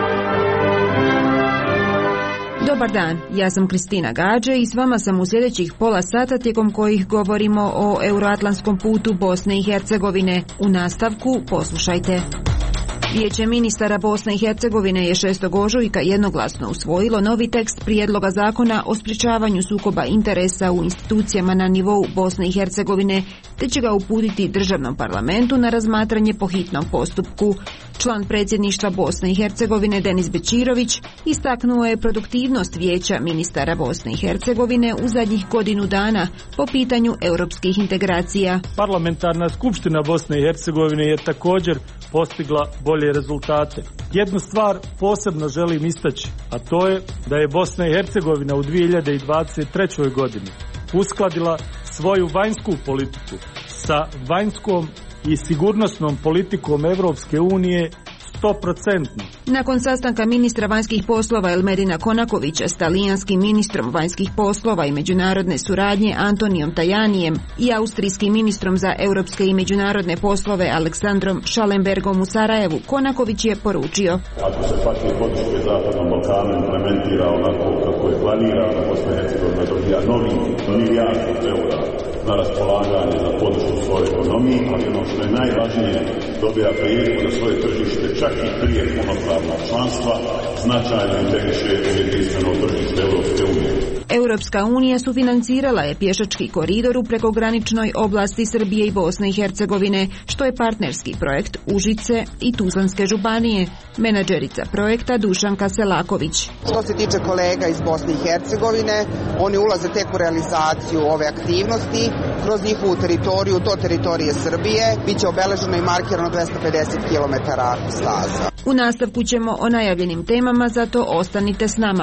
Speaker 18: Dobar dan, ja sam Kristina Gađe i s vama sam u sljedećih pola sata tijekom kojih govorimo o euroatlantskom putu Bosne i Hercegovine. U nastavku poslušajte. Vijeće ministara Bosne i Hercegovine je šestog ožujka jednoglasno usvojilo novi tekst prijedloga zakona o sprječavanju sukoba interesa u institucijama na nivou Bosne i Hercegovine, te će ga uputiti državnom parlamentu na razmatranje po hitnom postupku. Član predsjedništva Bosne i Hercegovine Denis Bećirović istaknuo je produktivnost Vijeća ministara Bosne i Hercegovine u zadnjih godinu dana po pitanju europskih integracija.
Speaker 21: Parlamentarna skupština Bosne i Hercegovine je također postigla bolje rezultate. Jednu stvar posebno želim istaći, a to je da je Bosna i Hercegovina u dvije hiljade dvadeset trećoj godini uskladila svoju vanjsku politiku sa vanjskom i sigurnosnom politikom Evropske unije sto posto.
Speaker 18: Nakon sastanka ministra vanjskih poslova Elmedina Konakovića s talijanskim ministrom vanjskih poslova i međunarodne suradnje Antonijom Tajanijem i austrijskim ministrom za europske i međunarodne poslove Aleksandrom Schallenbergom u Sarajevu, Konaković je poručio:
Speaker 22: ako se paket podrške Zapadnom Balkanu implementira onako kako je planirano, Bosna i Hercegovina dobija novi milijardu eura na raspolaganje za podršku svoje ekonomiji, ali ono što je najvažnije, dobija priliku da svoje tržište čak i prije punopravnog članstva značajno integriše u jedinstveno tržište Europske unije.
Speaker 18: Europska unija sufinancirala je pješački koridor u prekograničnoj oblasti Srbije i Bosne i Hercegovine, što je partnerski projekt Užice i Tuzlanske županije. Menadžerica projekta Dušanka Selaković.
Speaker 23: Što se tiče kolega iz Bosne i Hercegovine, oni ulaze tek u realizaciju ove aktivnosti kroz njihovu teritoriju do teritorije Srbije. Biće obeleženo i markirano dvesta pedeset kilometara staza.
Speaker 18: U nastavku ćemo o najavljenim temama, zato ostanite s nama.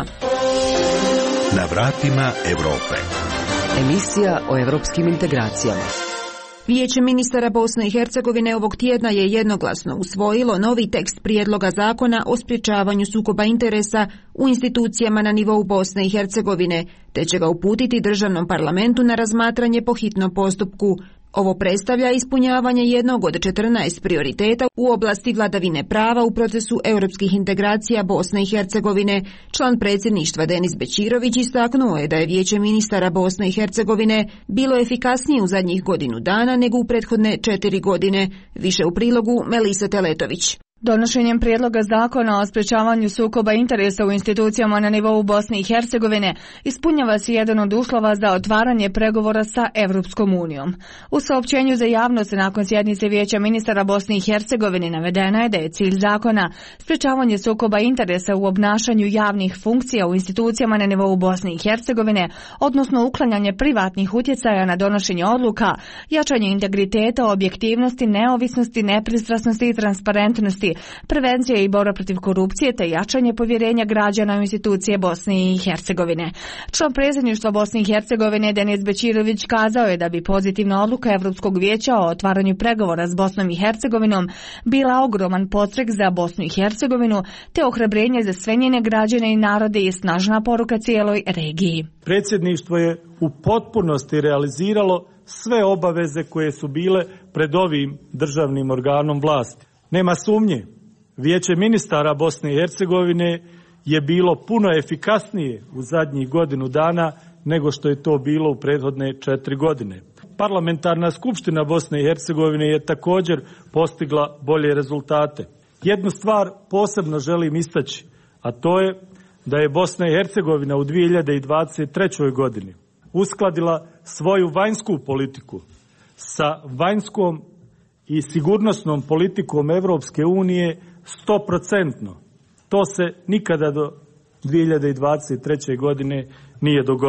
Speaker 4: Na vratima Evrope.
Speaker 7: Emisija o evropskim integracijama.
Speaker 18: Vijeće ministara Bosne i Hercegovine ovog tjedna je jednoglasno usvojilo novi tekst prijedloga zakona o sprječavanju sukoba interesa u institucijama na nivou Bosne i Hercegovine, te će ga uputiti državnom parlamentu na razmatranje po hitnom postupku. Ovo predstavlja ispunjavanje jednog od četrnaest prioriteta u oblasti vladavine prava u procesu europskih integracija Bosne i Hercegovine. Član predsjedništva Denis Bećirović istaknuo je da je Vijeće ministara Bosne i Hercegovine bilo efikasnije u zadnjih godinu dana nego u prethodne četiri godine. Više u prilogu Melisa Teletović.
Speaker 8: Donošenjem prijedloga zakona o sprječavanju sukoba interesa u institucijama na nivou Bosne i Hercegovine ispunjava se jedan od uslova za otvaranje pregovora sa Evropskom unijom. U saopćenju za javnost nakon sjednice Vijeća ministara Bosne i Hercegovine navedeno je da je cilj zakona sprječavanje sukoba interesa u obnašanju javnih funkcija u institucijama na nivou Bosne i Hercegovine, odnosno uklanjanje privatnih utjecaja na donošenje odluka, jačanje integriteta, objektivnosti, neovisnosti, nepristrasnosti i transparentnosti, prevencija i borba protiv korupcije te jačanje povjerenja građana u institucije Bosne i Hercegovine. Član predsjedništva Bosne i Hercegovine Denis Bećirović kazao je da bi pozitivna odluka Evropskog vijeća o otvaranju pregovora s Bosnom i Hercegovinom bila ogroman podstrek za Bosnu i Hercegovinu te ohrabrenje za sve njene građane i narode i snažna poruka cijeloj regiji.
Speaker 21: Predsjedništvo je u potpunosti realiziralo sve obaveze koje su bile pred ovim državnim organom vlasti. Nema sumnje, Vijeće ministara Bosne i Hercegovine je bilo puno efikasnije u zadnjih godinu dana nego što je to bilo u prethodne četiri godine. Parlamentarna skupština Bosne i Hercegovine je također postigla bolje rezultate. Jednu stvar posebno želim istaći, a to je da je Bosna i Hercegovina u dvije hiljade dvadeset trećoj godini uskladila svoju vanjsku politiku sa vanjskom i sigurnosnom politikom Evropske unije sto posto. To se nikada do dvije hiljade dvadeset treće godine nije dogodilo.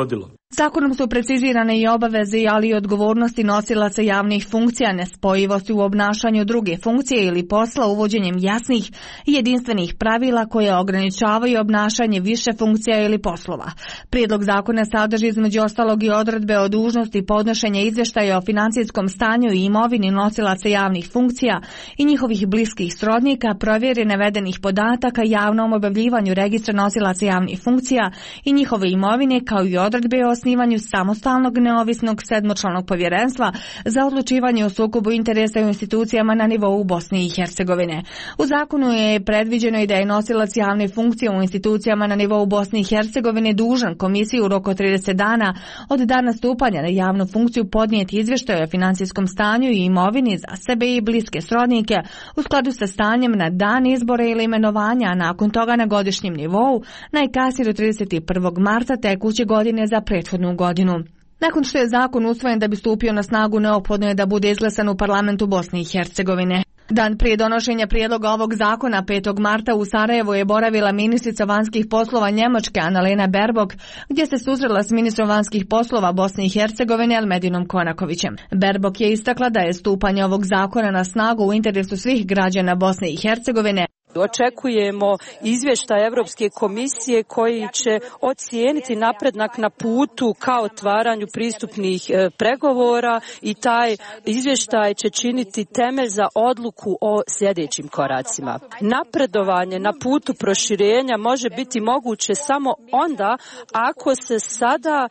Speaker 8: Zakonom su precizirane i obaveze, ali i odgovornosti nosilaca javnih funkcija, nespojivosti u obnašanju druge funkcije ili posla uvođenjem jasnih i jedinstvenih pravila koje ograničavaju obnašanje više funkcija ili poslova. Prijedlog zakona sadrži između ostalog i odredbe o dužnosti podnošenja izvještaja o financijskom stanju i imovini nosilaca javnih funkcija i njihovih bliskih srodnika, provjere navedenih podataka, javnom objavljivanju registra nosilaca javnih funkcija i njihove imovine, kao i odredbe o osnivanju samostalnog neovisnog sedmočlanog povjerenstva za odlučivanje o sukobu interesa u institucijama na nivou Bosne i Hercegovine. U zakonu je predviđeno i da je nosilac javne funkcije u institucijama na nivou Bosne i Hercegovine dužan komisiji u roku od trideset dana od dana stupanja na javnu funkciju podnijeti izvještaj o financijskom stanju i imovini za sebe i bliske srodnike u skladu sa stanjem na dan izbora ili imenovanja, a nakon toga na godišnjem nivou, najkasnije do trideset prvog marta tekuće godine za prethodnu godinu. Nakon što je zakon usvojen da bi stupio na snagu, neophodno je da bude izglasan u parlamentu Bosne i Hercegovine. Dan prije donošenja prijedloga ovog zakona, petog marta, u Sarajevu je boravila ministrica vanjskih poslova Njemačke Annalena Baerbock, gdje se susrela s ministrom vanjskih poslova Bosne i Hercegovine Elmedinom Konakovićem. Baerbock je istakla da je stupanje ovog zakona na snagu u interesu svih građana Bosne i Hercegovine.
Speaker 2: Očekujemo izvještaj Europske komisije koji će ocijeniti napredak na putu ka otvaranju pristupnih e, pregovora i taj izvještaj će činiti temelj za odluku o sljedećim koracima. Napredovanje na putu proširenja može biti moguće samo onda ako se sada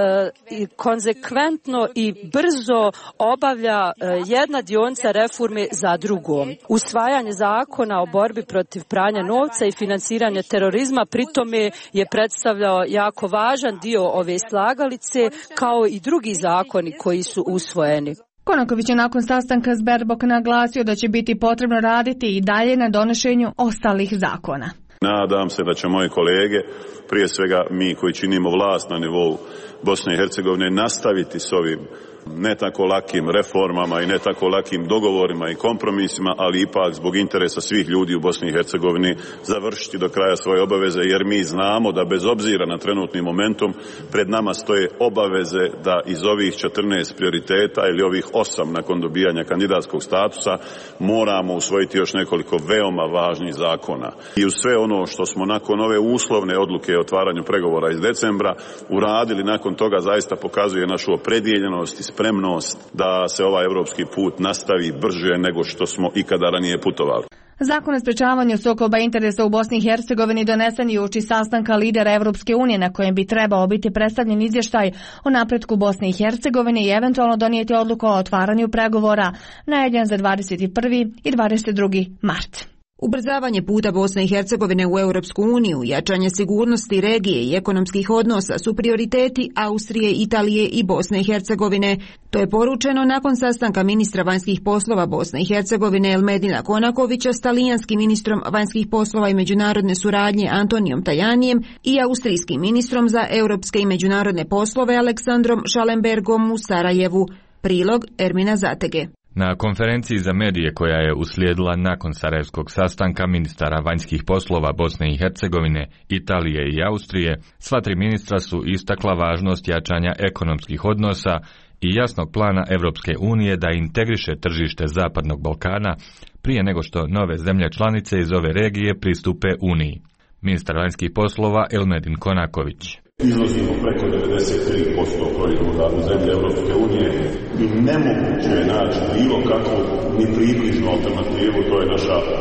Speaker 2: e, konzekventno i brzo obavlja e, jedna dionica reforme za drugom. Usvajanje zakona o borbi protiv pranja novca i financiranja terorizma pritome je predstavljao jako važan dio ove slagalice, kao i drugi zakoni koji su usvojeni.
Speaker 8: Konaković je nakon sastanka s Baerbock naglasio da će biti potrebno raditi i dalje na donošenju ostalih zakona.
Speaker 22: Nadam se da će moji kolege, prije svega mi koji činimo vlast na nivou Bosne i Hercegovine, nastaviti s ovim ne tako lakim reformama i ne tako lakim dogovorima i kompromisima, ali ipak zbog interesa svih ljudi u Bosni i Hercegovini završiti do kraja svoje obaveze, jer mi znamo da bez obzira na trenutni momentum pred nama stoje obaveze da iz ovih četrnaest prioriteta ili ovih osam nakon dobijanja kandidatskog statusa moramo usvojiti još nekoliko veoma važnih zakona. I uz sve ono što smo nakon ove uslovne odluke o otvaranju pregovora iz decembra uradili, nakon toga zaista pokazuje našu opredjeljenost i spremnost da se ovaj evropski put nastavi brže nego što smo ikada ranije putovali.
Speaker 8: Zakon o sprečavanju sukoba interesa u Bosni i Hercegovini donesen je uoči sastanka lidera Evropske unije na kojem bi trebao biti predstavljen izvještaj o napretku Bosne i Hercegovine i eventualno donijeti odluku o otvaranju pregovora najavljen za dvadeset prvi i dvadeset drugi mart.
Speaker 18: Ubrzavanje puta Bosne i Hercegovine u Europsku uniju, jačanje sigurnosti regije i ekonomskih odnosa su prioriteti Austrije, Italije i Bosne i Hercegovine. To je poručeno nakon sastanka ministra vanjskih poslova Bosne i Hercegovine Elmedina Konakovića s talijanskim ministrom vanjskih poslova i međunarodne suradnje Antonijom Tajanijem i austrijskim ministrom za europske i međunarodne poslove Aleksandrom Schallenbergom u Sarajevu. Prilog Ermina Zatege.
Speaker 5: Na konferenciji za medije koja je uslijedila nakon sarajevskog sastanka ministara vanjskih poslova Bosne i Hercegovine, Italije i Austrije, sva tri ministra su istakla važnost jačanja ekonomskih odnosa i jasnog plana Evropske unije da integriše tržište Zapadnog Balkana prije nego što nove zemlje članice iz ove regije pristupe Uniji. Ministar vanjskih poslova Elmedin Konaković.
Speaker 22: Izvozimo preko devedeset tri posto proizvoda u zemlje Evropske unije i nemoguće je naći bilo kakvu ni približnu alternativu, to je naša a,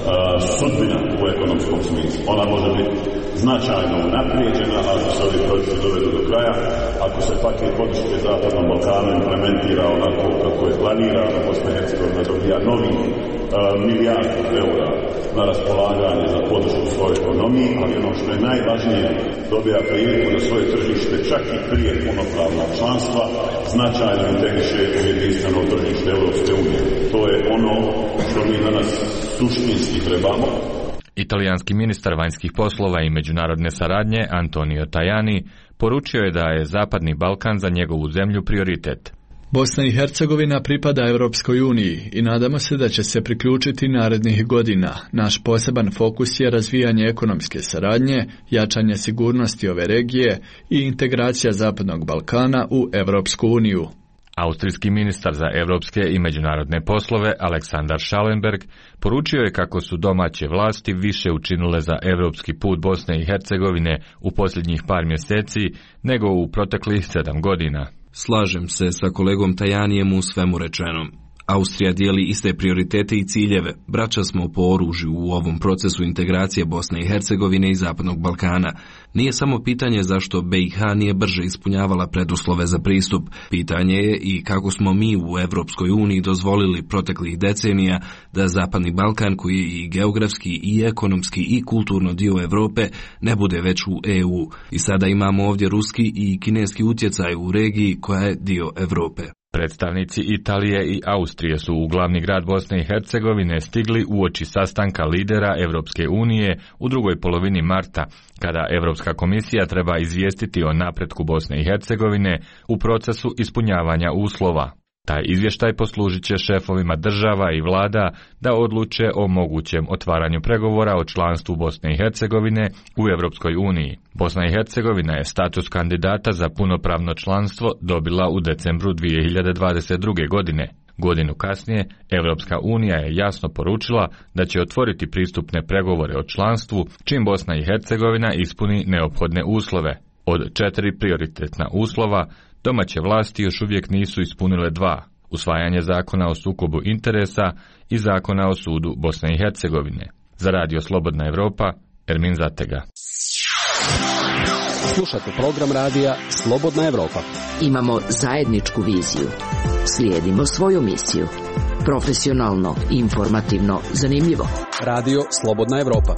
Speaker 22: sudbina u ekonomskom smislu. Ona može biti značajno unaprijeđena, ako se ovi procesi dovedu do kraja, ako se paket podrške Zapadnom Balkanu implementira onako kako je planirano, Bosna i Hercegovina dobija novi milijardu eura na raspolaganje za podršku svoje ekonomiji, ali ono što je najvažnije, dobija priliku na svoje tržište čak i prije punopravnog članstva, značajno integriše u jedinstveno tržište Evropske unije. To je ono što mi danas suštinski trebamo.
Speaker 5: Italijanski ministar vanjskih poslova i međunarodne saradnje Antonio Tajani poručio je da je Zapadni Balkan za njegovu zemlju prioritet.
Speaker 6: Bosna i Hercegovina pripada Europskoj uniji i nadamo se da će se priključiti narednih godina. Naš poseban fokus je razvijanje ekonomske saradnje, jačanje sigurnosti ove regije i integracija Zapadnog Balkana u Europsku uniju.
Speaker 5: Austrijski ministar za evropske i međunarodne poslove Aleksandar Schallenberg poručio je kako su domaće vlasti više učinile za evropski put Bosne i Hercegovine u posljednjih par mjeseci nego u proteklih sedam godina.
Speaker 9: Slažem se sa kolegom Tajanijem u svemu rečenom. Austrija dijeli iste prioritete i ciljeve. Braća smo po oružju u ovom procesu integracije Bosne i Hercegovine i Zapadnog Balkana. Nije samo pitanje zašto B i H nije brže ispunjavala preduslove za pristup. Pitanje je i kako smo mi u Europskoj uniji dozvolili proteklih decenija da Zapadni Balkan, koji je i geografski i ekonomski i kulturno dio Europe, ne bude već u E U. I sada imamo ovdje ruski i kineski utjecaj u regiji koja je dio Europe.
Speaker 5: Predstavnici Italije i Austrije su u glavni grad Bosne i Hercegovine stigli uoči sastanka lidera Europske unije u drugoj polovini marta, kada Europska komisija treba izvijestiti o napretku Bosne i Hercegovine u procesu ispunjavanja uslova. Taj izvještaj poslužit će šefovima država i vlada da odluče o mogućem otvaranju pregovora o članstvu Bosne i Hercegovine u Europskoj uniji. Bosna i Hercegovina je status kandidata za punopravno članstvo dobila u decembru dvije hiljade dvadeset druge. godine. Godinu kasnije, Europska unija je jasno poručila da će otvoriti pristupne pregovore o članstvu čim Bosna i Hercegovina ispuni neophodne uslove. Od četiri prioritetna uslova, domaće vlasti još uvijek nisu ispunile dva, usvajanje zakona o sukobu interesa i zakona o sudu Bosne i Hercegovine. Za Radio Slobodna Evropa, Ermin Zatega.
Speaker 12: Slušate program radija Slobodna Evropa.
Speaker 24: Imamo zajedničku viziju. Slijedimo svoju misiju. Profesionalno, informativno, zanimljivo.
Speaker 12: Radio Slobodna Evropa.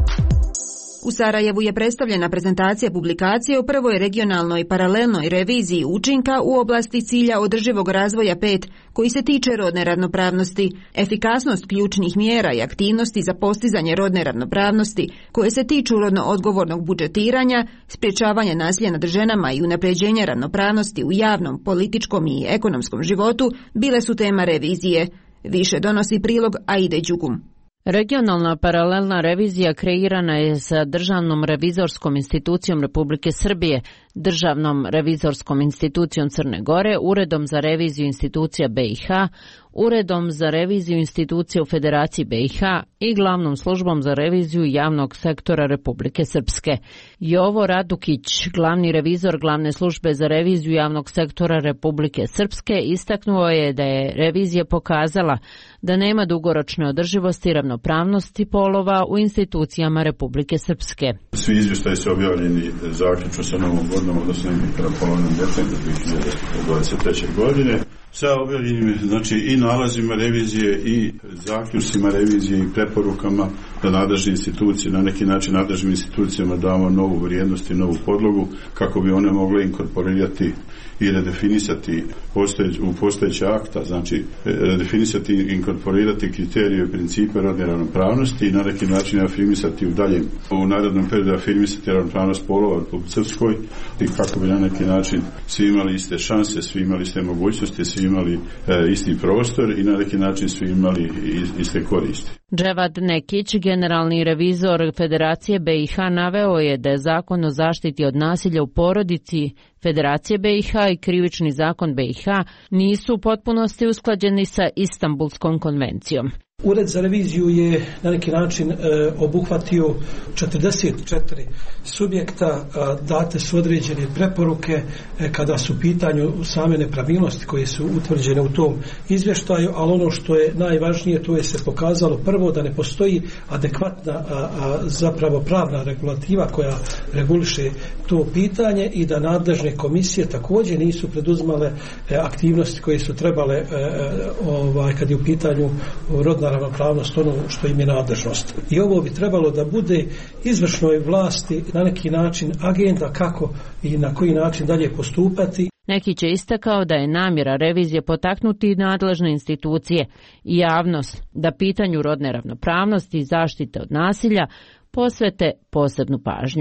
Speaker 18: U Sarajevu je predstavljena prezentacija publikacije o prvoj regionalnoj paralelnoj reviziji učinka u oblasti cilja održivog razvoja pet, koji se tiče rodne ravnopravnosti, efikasnost ključnih mjera i aktivnosti za postizanje rodne ravnopravnosti, koje se tiču rodno odgovornog budžetiranja, sprječavanja nasilja nad ženama i unapređenja ravnopravnosti u javnom, političkom i ekonomskom životu, bile su tema revizije. Više donosi prilog Aide Đugum.
Speaker 25: Regionalna paralelna revizija kreirana je sa Državnom revizorskom institucijom Republike Srbije, Državnom revizorskom institucijom Crne Gore, Uredom za reviziju institucija B i H, Uredom za reviziju institucija u Federaciji B i H i Glavnom službom za reviziju javnog sektora Republike Srpske. Jovo Radukić, glavni revizor Glavne službe za reviziju javnog sektora Republike Srpske, istaknuo je da je revizija pokazala da nema dugoročne održivosti i ravnopravnosti polova u institucijama Republike Srpske.
Speaker 22: Svi izvještaji su objavljeni zaključno sa novom godinom, odnosno prema polovnom decembru dvije hiljade dvadeset treće. godine. Sa objavljenim, znači, i nalazima revizije i zaključcima revizije i preporukama da nadležne institucije, na neki način nadležnim institucijama damo novu vrijednost i novu podlogu kako bi one mogle inkorporirati i redefinisati postojeć, u postojeća akta, znači redefinisati i inkorporirati kriterije i principe rodne ravnopravnosti i na neki način afirmisati u daljem, u narednom periodu afirmisati ravnopravnost polova u Srpskoj i kako bi na neki način svi imali iste šanse, svi imali iste mogućnosti, svi imali e, isti prostor i na neki način svi imali iste koristi.
Speaker 25: Dževad Nekić, generalni revizor Federacije B i H, naveo je da je zakon o zaštiti od nasilja u porodici Federacije B i H i krivični zakon B i H nisu u potpunosti usklađeni sa Istanbulskom konvencijom.
Speaker 26: Ured za reviziju je na neki način e, obuhvatio četrdeset četiri subjekta, a, date su određene preporuke e, kada su u pitanju same nepravilnosti koje su utvrđene u tom izvještaju, ali ono što je najvažnije, to je se pokazalo prvo da ne postoji adekvatna a, a, zapravo pravna regulativa koja reguliše to pitanje i da nadležne komisije također nisu preduzimale e, aktivnosti koje su trebale e, ovaj, kad je u pitanju rodna ravnopravnost, ono što im je nadležnost. I ovo bi trebalo da bude izvršnoj vlasti na neki način agenda kako i na koji način dalje postupati.
Speaker 25: Nekić je istakao da je namjera revizije potaknuti nadležne institucije i javnost da pitanju rodne ravnopravnosti i zaštite od nasilja posvete posebnu pažnju.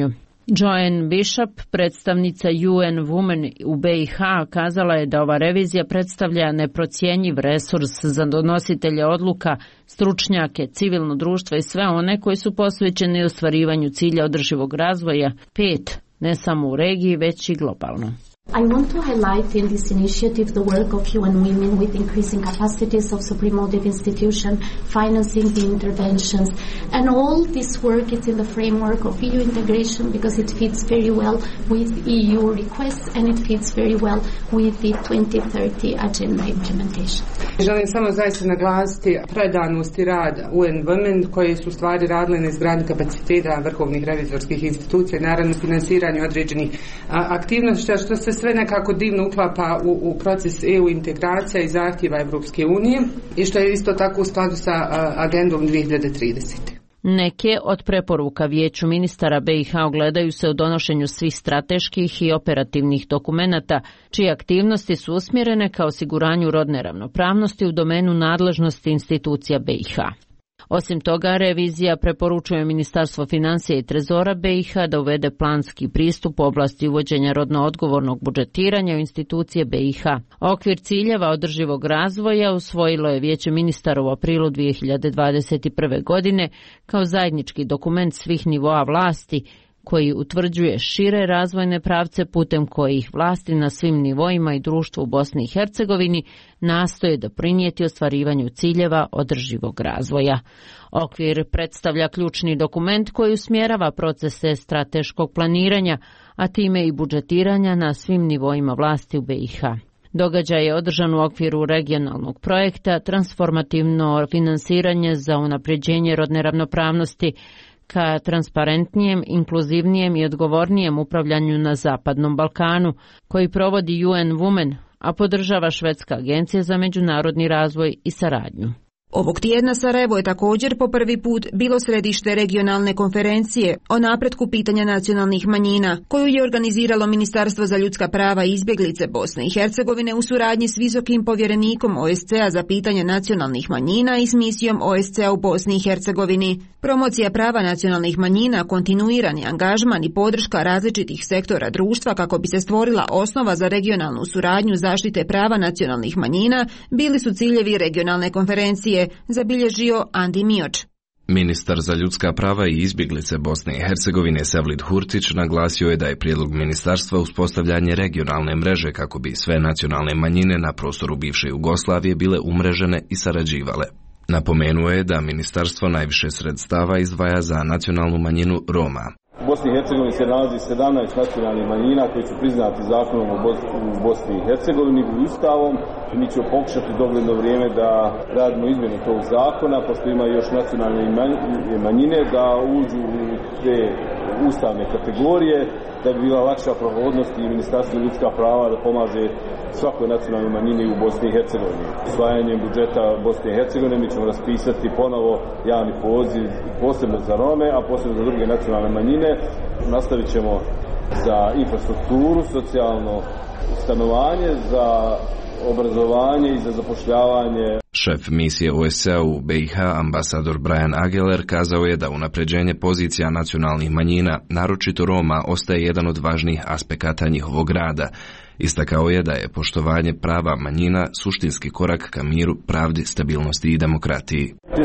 Speaker 25: Joanne Bishop, predstavnica U N Women u B i H, kazala je da ova revizija predstavlja neprocjenjiv resurs za donositelje odluka, stručnjake, civilno društvo i sve one koji su posvećeni ostvarivanju cilja održivog razvoja, pet, ne samo u regiji, već i globalno.
Speaker 3: I want to highlight in this initiative the work of U N Women with increasing capacities of supremative institution, financing the interventions, and all this work is in the framework of E U integration because it fits very well with E U requests and it fits very well with the twenty thirty agenda implementation.
Speaker 11: Želim samo zaista naglasiti predanost i rad U N Women koji su stvari radili na izgradnji kapaciteta vrhovnih revizorskih institucija i naravno finansiranju određenih aktivnosti, što se sve nekako divno uklapa u, u proces E U integracija i zahtjeva Evropske unije i što je isto tako u skladu sa agendom dvije hiljade tridesete.
Speaker 25: Neke od preporuka Vijeću ministara B i H ogledaju se u donošenju svih strateških i operativnih dokumenata, čije aktivnosti su usmjerene ka osiguranju rodne ravnopravnosti u domenu nadležnosti institucija B i H. Osim toga, revizija preporučuje Ministarstvo financija i trezora B i H da uvede planski pristup u oblasti uvođenja rodno odgovornog budžetiranja u institucije B i H. Okvir ciljeva održivog razvoja usvojilo je Vijeće ministara u aprilu dvije hiljade dvadeset prve. godine kao zajednički dokument svih nivoa vlasti koji utvrđuje šire razvojne pravce putem kojih vlasti na svim nivoima i društvu u Bosni i Hercegovini nastoje doprinijeti ostvarivanju ciljeva održivog razvoja. Okvir predstavlja ključni dokument koji usmjerava procese strateškog planiranja, a time i budžetiranja na svim nivoima vlasti u B i H. Događaj je održan u okviru regionalnog projekta Transformativno finansiranje za unapređenje rodne ravnopravnosti ka transparentnijem, inkluzivnijem i odgovornijem upravljanju na Zapadnom Balkanu, koji provodi U N Women, a podržava Švedska agencija za međunarodni razvoj i saradnju.
Speaker 18: Ovog tjedna Sarajevo je također po prvi put bilo središte regionalne konferencije o napretku pitanja nacionalnih manjina, koju je organiziralo Ministarstvo za ljudska prava i izbjeglice Bosne i Hercegovine u suradnji s visokim povjerenikom O S C A za pitanje nacionalnih manjina i s misijom O S C A u Bosni i Hercegovini. Promocija prava nacionalnih manjina, kontinuirani angažman i podrška različitih sektora društva kako bi se stvorila osnova za regionalnu suradnju zaštite prava nacionalnih manjina bili su ciljevi regionalne konferencije, zabilježio Andi Mioč.
Speaker 9: Ministar za ljudska prava i izbjeglice Bosne i Hercegovine Sevlid Hurtić naglasio je da je prijedlog ministarstva uspostavljanje regionalne mreže kako bi sve nacionalne manjine na prostoru bivše Jugoslavije bile umrežene i sarađivale. Napomenuo je da ministarstvo najviše sredstava izdvaja za nacionalnu manjinu Roma.
Speaker 13: U Bosni i Hercegovini se nalazi sedamnaest nacionalnih manjina koji su priznati zakonom u Bosni i Hercegovini i Ustavom. Mi ćemo pokušati u dogledno vrijeme da radimo izmjenu tog zakona, pošto ima još nacionalne manjine, da uđu u te ustavne kategorije, da bi bila lakša prohodnost i Ministarstvo ljudska prava da pomaže svakoj nacionalnoj manjini u Bosni i Hercegovini. Usvajanjem budžeta Bosne i Hercegovine mi ćemo raspisati ponovo javni poziv posebno za Rome, a posebno za druge nacionalne manjine. Nastavit ćemo za infrastrukturu, socijalno stanovanje, za obrazovanje i za zapošljavanje.
Speaker 9: Šef misije O S C A u B i H, ambasador Brian Ageler, kazao je da unapređenje pozicija nacionalnih manjina, naročito Roma, ostaje jedan od važnijih aspekata njihovog rada. Istakao je da je poštovanje prava manjina suštinski korak ka miru, pravdi, stabilnosti i demokratiji.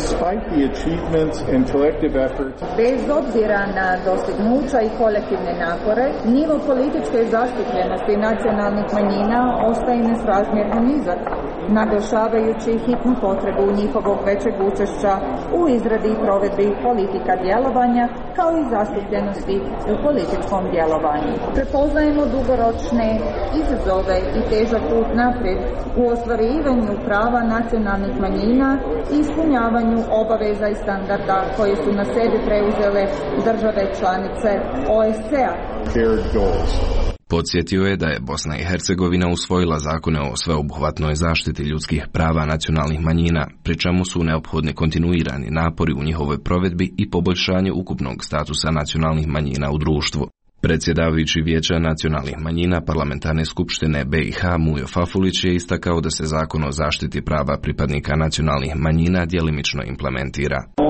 Speaker 14: Bez obzira na dostignuća i kolektivne napore, nivo političke zastupljenosti nacionalnih manjina ostaje nesrazmjerno nizak, naglašavajući hitnu potrebu njihovog većeg učešća u izradi i provedbi politika djelovanja, kao i zastupljenosti u političkom djelovanju. Prepoznajemo dugoročne izazove i težak put naprijed u ostvarivanju prava nacionalnih manjina i ispunjavanju obaveza i standarda koje su na sebi preuzele države članice O S C A.
Speaker 9: Podsjetio je da je Bosna i Hercegovina usvojila zakone o sveobuhvatnoj zaštiti ljudskih prava nacionalnih manjina, pri čemu su neophodni kontinuirani napori u njihovoj provedbi i poboljšanju ukupnog statusa nacionalnih manjina u društvu. Predsjedavajući Vijeća nacionalnih manjina Parlamentarne skupštine B i H Mujo Fafulić je istakao da se zakon o zaštiti prava pripadnika nacionalnih manjina djelimično implementira.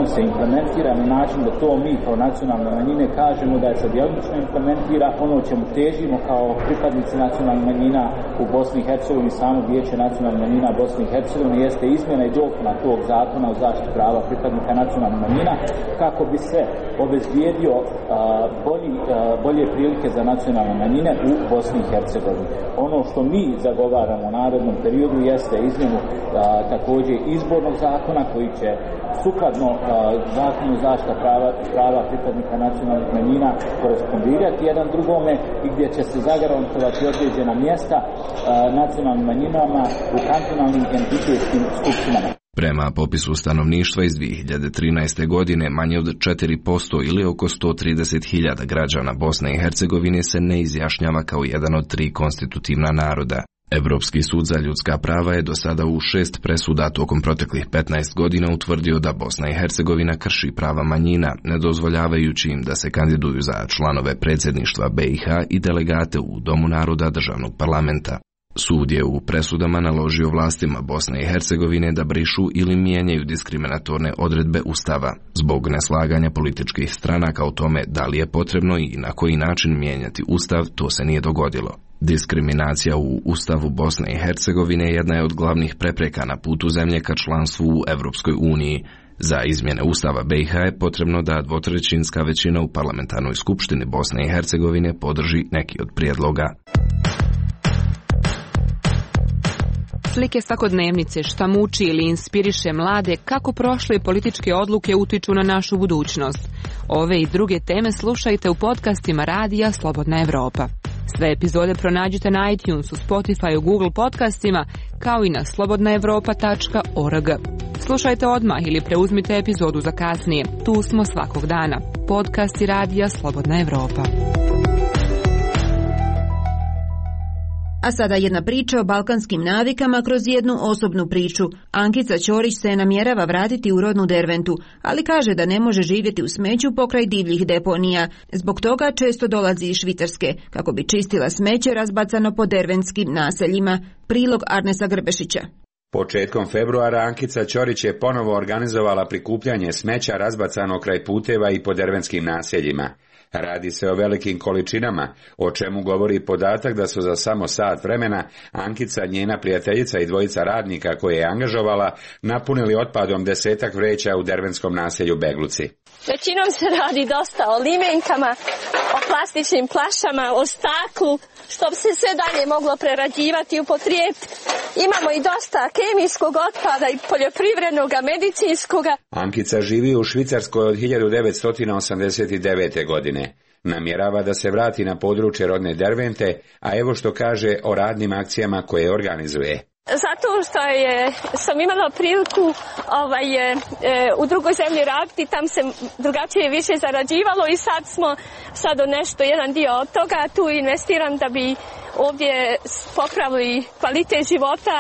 Speaker 10: on se implementira na način da to mi kao nacionalne manjine kažemo da je se djelomično implementira. Ono čemu težimo kao pripadnici nacionalnih manjina u Bosni i Hercegovini, samo Vijeće nacionalnih manjina Bosne i Hercegovine, jeste izmjena i dopuna tog zakona o zaštiti prava pripadnika nacionalnih manjina kako bi se obezbijedio a, bolji, a, bolje prilike za nacionalne manjine u Bosni i Hercegovini. Ono što mi zagovaramo u narednom periodu jeste izmjenu a, također izbornog zakona koji će sukladno a, zakonu zaštita prava, prava pripadnika nacionalnih manjina korespondirati jedan drugome i gdje će se zagarantovati određena mjesta a, nacionalnim manjinama u kantonalnim entitetskim skupštinama.
Speaker 9: Prema popisu stanovništva iz dvije hiljade trinaeste. godine manje od četiri posto ili oko sto trideset hiljada građana Bosne i Hercegovine se ne izjašnjava kao jedan od tri konstitutivna naroda. Europski sud za ljudska prava je do sada u šest presuda tokom proteklih petnaest godina utvrdio da Bosna i Hercegovina krši prava manjina, ne dozvoljavajući im da se kandiduju za članove predsjedništva B i H i delegate u Domu naroda državnog parlamenta. Sud je u presudama naložio vlastima Bosne i Hercegovine da brišu ili mijenjaju diskriminatorne odredbe Ustava. Zbog neslaganja političkih stranaka o tome da li je potrebno i na koji način mijenjati Ustav, to se nije dogodilo. Diskriminacija u Ustavu Bosne i Hercegovine jedna je od glavnih prepreka na putu zemlje ka članstvu u Europskoj uniji. Za izmjene Ustava B i H je potrebno da dvotrećinska većina u parlamentarnoj skupštini Bosne i Hercegovine podrži neki od prijedloga.
Speaker 15: Slike svakodnevnice, šta muči ili inspiriše mlade, kako prošle političke odluke utiču na našu budućnost. Ove i druge teme slušajte u podcastima Radija Slobodna Evropa. Sve epizode pronađite na iTunesu, Spotify, Google podcastima, kao i na slobodna evropa tačka org. Slušajte odmah ili preuzmite epizodu za kasnije. Tu smo svakog dana. Podcasti Radija Slobodna Evropa.
Speaker 18: A sada jedna priča o balkanskim navikama kroz jednu osobnu priču. Ankica Ćorić se namjerava vratiti u rodnu Derventu, ali kaže da ne može živjeti u smeću pokraj divljih deponija. Zbog toga često dolazi iz Švicarske, kako bi čistila smeće razbacano po derventskim naseljima. Prilog Arnesa Grbešića.
Speaker 16: Početkom februara Ankica Ćorić je ponovo organizovala prikupljanje smeća razbacano kraj puteva i po dervenskim naseljima. Radi se o velikim količinama, o čemu govori podatak da su za samo sat vremena Ankica, njena prijateljica i dvojica radnika koje je angažovala napunili otpadom desetak vreća u dervenskom naselju Begluci.
Speaker 17: Većinom se radi dosta o limenkama, o plastičnim flašama, o staklu, što bi se sve dalje moglo prerađivati i upotrijebiti. Imamo i dosta kemijskog otpada i poljoprivrednog, medicinskog.
Speaker 16: Ankica živi u Švicarskoj od hiljadu devetsto osamdeset devete. godine. Namjerava da se vrati na područje rodne Dervente, a evo što kaže o radnim akcijama koje organizuje.
Speaker 17: Zato što je, sam imala priliku ovaj, e, u drugoj zemlji raditi, tam se drugačije više zarađivalo i sad smo sad o nešto, jedan dio od toga tu investiram da bi ovdje popravili kvalitet života,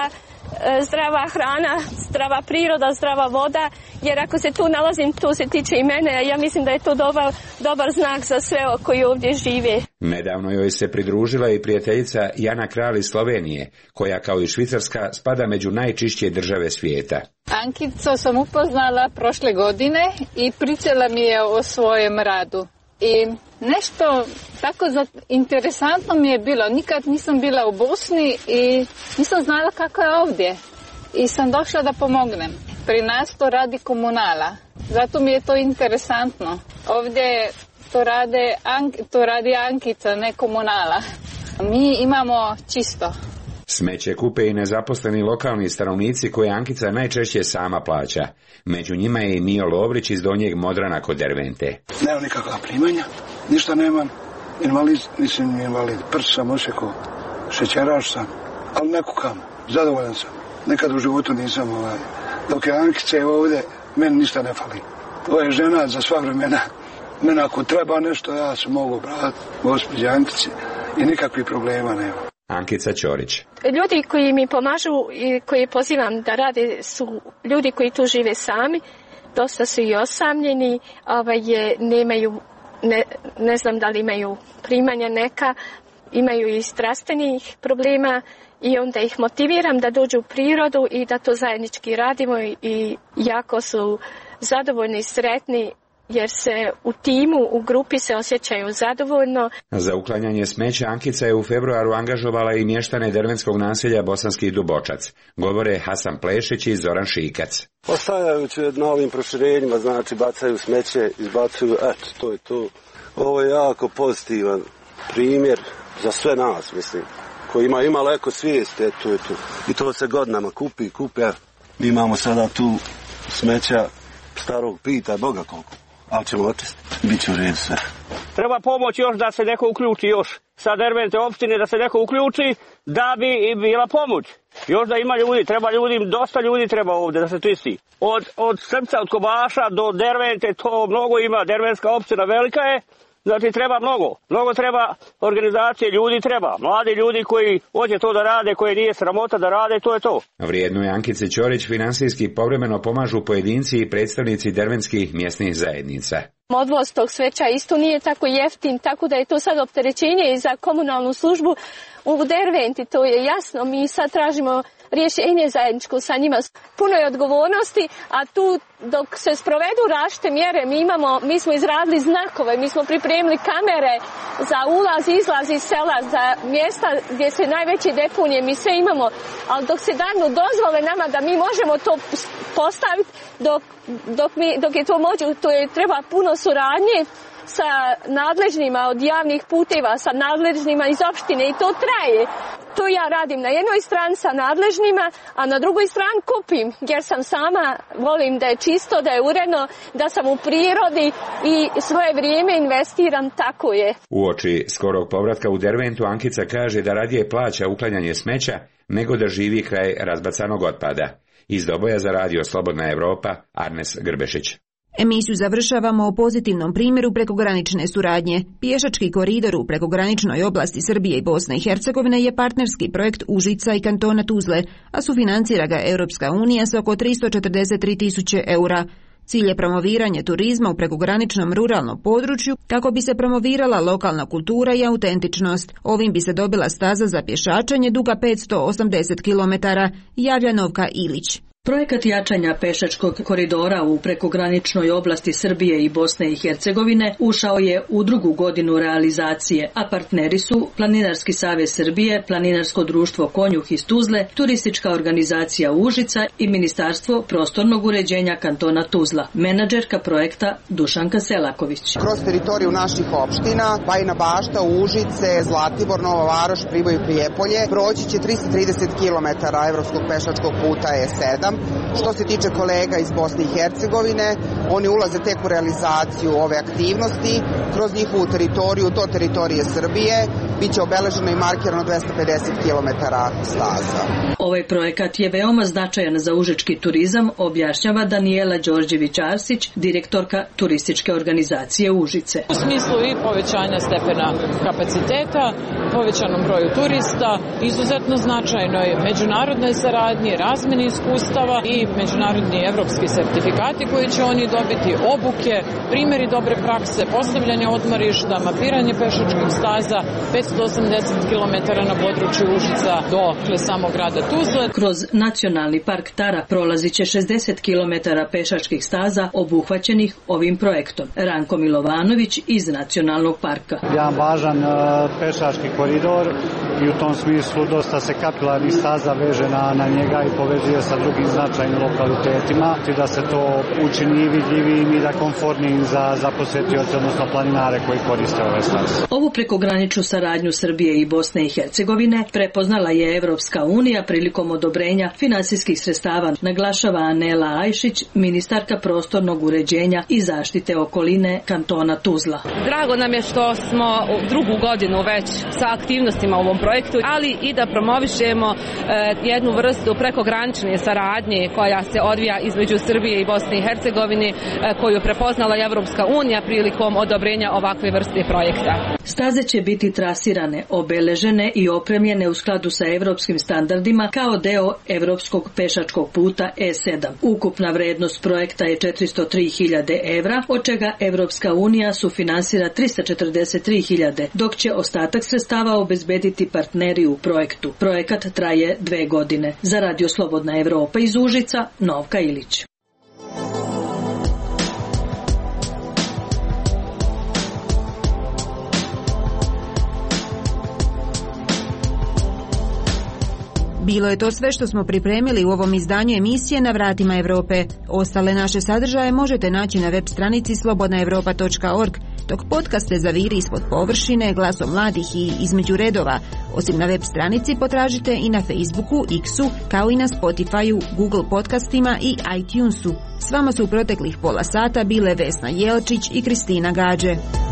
Speaker 17: zdrava hrana, zdrava priroda, zdrava voda, jer ako se tu nalazim, to se tiče i mene, a ja mislim da je to dobar, dobar znak za sve koji ovdje žive.
Speaker 16: Nedavno joj se pridružila i prijateljica Jana Kralj iz Slovenije, koja kao i Švicarska spada među najčišće države svijeta.
Speaker 19: Ankicu sam upoznala prošle godine i pričala mi je o svojem radu. I nešto tako interesantno mi je bilo. Nikad nisam bila u Bosni i nisam znala kako je ovdje. I sam došla da pomognem. Pri nas to radi komunala. Zato mi je to interesantno. Ovdje to, rade, to radi Ankica, ne komunala. Mi imamo čisto.
Speaker 16: Smeće kupe i nezaposleni lokalni stanovnici koje Ankica najčešće sama plaća. Među njima je i Mio Lovrić iz Donjeg Modrana kod Dervente.
Speaker 20: Nema nikakva primanja, ništa nemam. Invalid, nisam invalid, prst sam osjekao, šećeraš sam, ali ne kukam, zadovoljan sam. Nekad u životu nisam ovaj. Dok je Ankica ovdje, meni ništa ne fali. To je žena za sva vremena. Meni ako treba nešto, ja se mogu brati gospođi Ankici i nikakvih problema nema.
Speaker 16: Ankica Ćorić.
Speaker 17: Ljudi koji mi pomažu i koji pozivam da rade su ljudi koji tu žive sami, dosta su i osamljeni, ovaj, nemaju, ne, ne znam da li imaju primanja neka, imaju i zdravstvenih problema i onda ih motiviram da dođu u prirodu i da to zajednički radimo i jako su zadovoljni i sretni jer se u timu, u grupi se osjećaju zadovoljno.
Speaker 16: Za uklanjanje smeća Ankica je u februaru angažovala i mještane dervenskog naselja Bosanski Dubočac. Govore Hasan Plešić i Zoran Šikac.
Speaker 1: Ostajajući na ovim proširenjima, znači bacaju smeće, izbacuju, eto, to je to. Ovo je jako pozitivan primjer za sve nas, mislim, koji ima, ima leko svijest, eto, to je to. I to se godinama kupi, kupi, evo. Imamo sada tu smeća starog, pitaj Boga koliko. Ali ćemo očistiti, bit će u redu sve.
Speaker 2: Treba pomoć još da se neko uključi još sa Dervente opštine, da se neko uključi da bi bila pomoć. Još da ima ljudi, treba ljudi, dosta ljudi treba ovdje da se čisti. Od, od Srpca, od Kobaša do Dervente, to mnogo ima, Dervenska opština velika je, znači treba mnogo. Mnogo treba organizacije, ljudi treba, mladi ljudi koji hoće to da rade, koji nije sramota da rade, to je to.
Speaker 16: Vrijedno je Ankice Ćorić finansijski povremeno pomažu pojedinci i predstavnici dervenskih mjesnih zajednica.
Speaker 17: Odvoz tog smeća isto nije tako jeftin, tako da je to sad opterećenje i za komunalnu službu u Derventi, to je jasno. Mi sad tražimo rješenje zajedničko sa njima. Puno je odgovornosti, a tu dok se sprovedu različite mjere, mi imamo, mi smo izradili znakove, mi smo pripremili kamere za ulaz i izlaz iz sela, za mjesta gdje se najveće deponije, mi sve imamo, ali dok se danu dozvole nama da mi možemo to postaviti, dok, dok, mi, dok je to mođu, to je treba puno suradnje sa nadležnima od javnih puteva, sa nadležnima iz opštine i to traje. To ja radim na jednoj strani sa nadležnima, a na drugoj strani kupim, jer sam sama, volim da je čisto, da je uredno, da sam u prirodi i svoje vrijeme investiram, tako je.
Speaker 16: Uoči skorog povratka u Derventu Ankica kaže da radije plaća uklanjanje smeća nego da živi kraj razbacanog otpada. Iz Doboja za radio Slobodna Evropa, Arnes Grbešić.
Speaker 18: Emisiju završavamo o pozitivnom primjeru prekogranične suradnje. Pješački koridor u prekograničnoj oblasti Srbije i Bosne i Hercegovine je partnerski projekt Užica i kantona Tuzle, a sufinancira ga Europska unija sa oko tristo četrdeset tri tisuće eura. Cilj je promoviranje turizma u prekograničnom ruralnom području kako bi se promovirala lokalna kultura i autentičnost. Ovim bi se dobila staza za pješačenje duga petsto osamdeset kilometara, javlja Novka Ilić.
Speaker 4: Projekat jačanja pešačkog koridora u prekograničnoj oblasti Srbije i Bosne i Hercegovine ušao je u drugu godinu realizacije, a partneri su Planinarski savez Srbije, Planinarsko društvo Konjuh iz Tuzle, Turistička organizacija Užica i Ministarstvo prostornog uređenja kantona Tuzla. Menadžerka projekta Dušanka Selaković.
Speaker 7: Kroz teritoriju naših opština, Bajina Bašta, Užice, Zlatibor, Nova Varoš, Priboj i Prijepolje, proći će tristo trideset kilometara evropskog pešačkog puta E sedam. Što se tiče kolega iz Bosne i Hercegovine, oni ulaze tek u realizaciju ove aktivnosti. Kroz njihovu teritoriju do teritorije Srbije biće obeleženo i markirano dvesta pedeset kilometara staza.
Speaker 4: Ovaj projekat je veoma značajan za užički turizam, objašnjava Danijela Đorđević-Arsić, direktorka turističke organizacije Užice.
Speaker 21: U smislu i povećanja stepena kapaciteta, povećanom broju turista, izuzetno značajnoj međunarodnoj saradnji, razmeni iskustava i međunarodni evropski sertifikati koji će oni dobiti, obuke, primjeri dobre prakse, postavljanje odmorišta, mapiranje pešačkih staza, petsto osamdeset kilometara na području Užica do samog grada Tuzle.
Speaker 4: Kroz nacionalni park Tara prolazit će šezdeset kilometara pešačkih staza obuhvaćenih ovim projektom. Ranko Milovanović iz nacionalnog parka.
Speaker 23: Jedan važan uh, pešački koridor i u tom smislu dosta se kapilarnih staza veže na, na njega i povezuje sa drugim značajnim lokalitetima i da se to učini vidljivim i da komfortnim za, za posjetioce, odnosno planinare koji koriste ove staze.
Speaker 4: Ovu prekograničnu saradnju Srbije i Bosne i Hercegovine prepoznala je Evropska unija prilikom odobrenja finansijskih sredstava, naglašava Anela Ajšić, ministarka prostornog uređenja i zaštite okoline kantona Tuzla.
Speaker 27: Drago nam je što smo drugu godinu već sa aktivnostima u ovom projektu, ali i da promovišemo e, jednu vrstu prekogranične saradnje koja se odvija između Srbije i Bosne i Hercegovine, e, koju prepoznala Evropska unija prilikom odobrenja ovakve vrste projekta.
Speaker 4: Staze će biti trasirane, obeležene i opremljene u skladu sa evropskim standardima kao deo evropskog pešačkog puta E sedam. Ukupna vrednost projekta je četiristo tri hiljade evra, od čega Evropska unija sufinansira tristo četrdeset tri hiljade, dok će ostatak sredstava obezbediti partneri u projektu. Projekat traje dve godine. Za radio Slobodna Evropa iz Užica, Novka Ilić.
Speaker 18: Bilo je to sve što smo pripremili u ovom izdanju emisije Na vratima Europe. Ostale naše sadržaje možete naći na web stranici slobodna europa točka org, dok podcaste Zaviri ispod površine, Glasom mladih i Između redova. Osim na web stranici potražite i na Facebooku, X-u, kao i na Spotify-u, Google podcastima i iTunesu. S vama su u proteklih pola sata bile Vesna Jelčić i Kristina Gađe.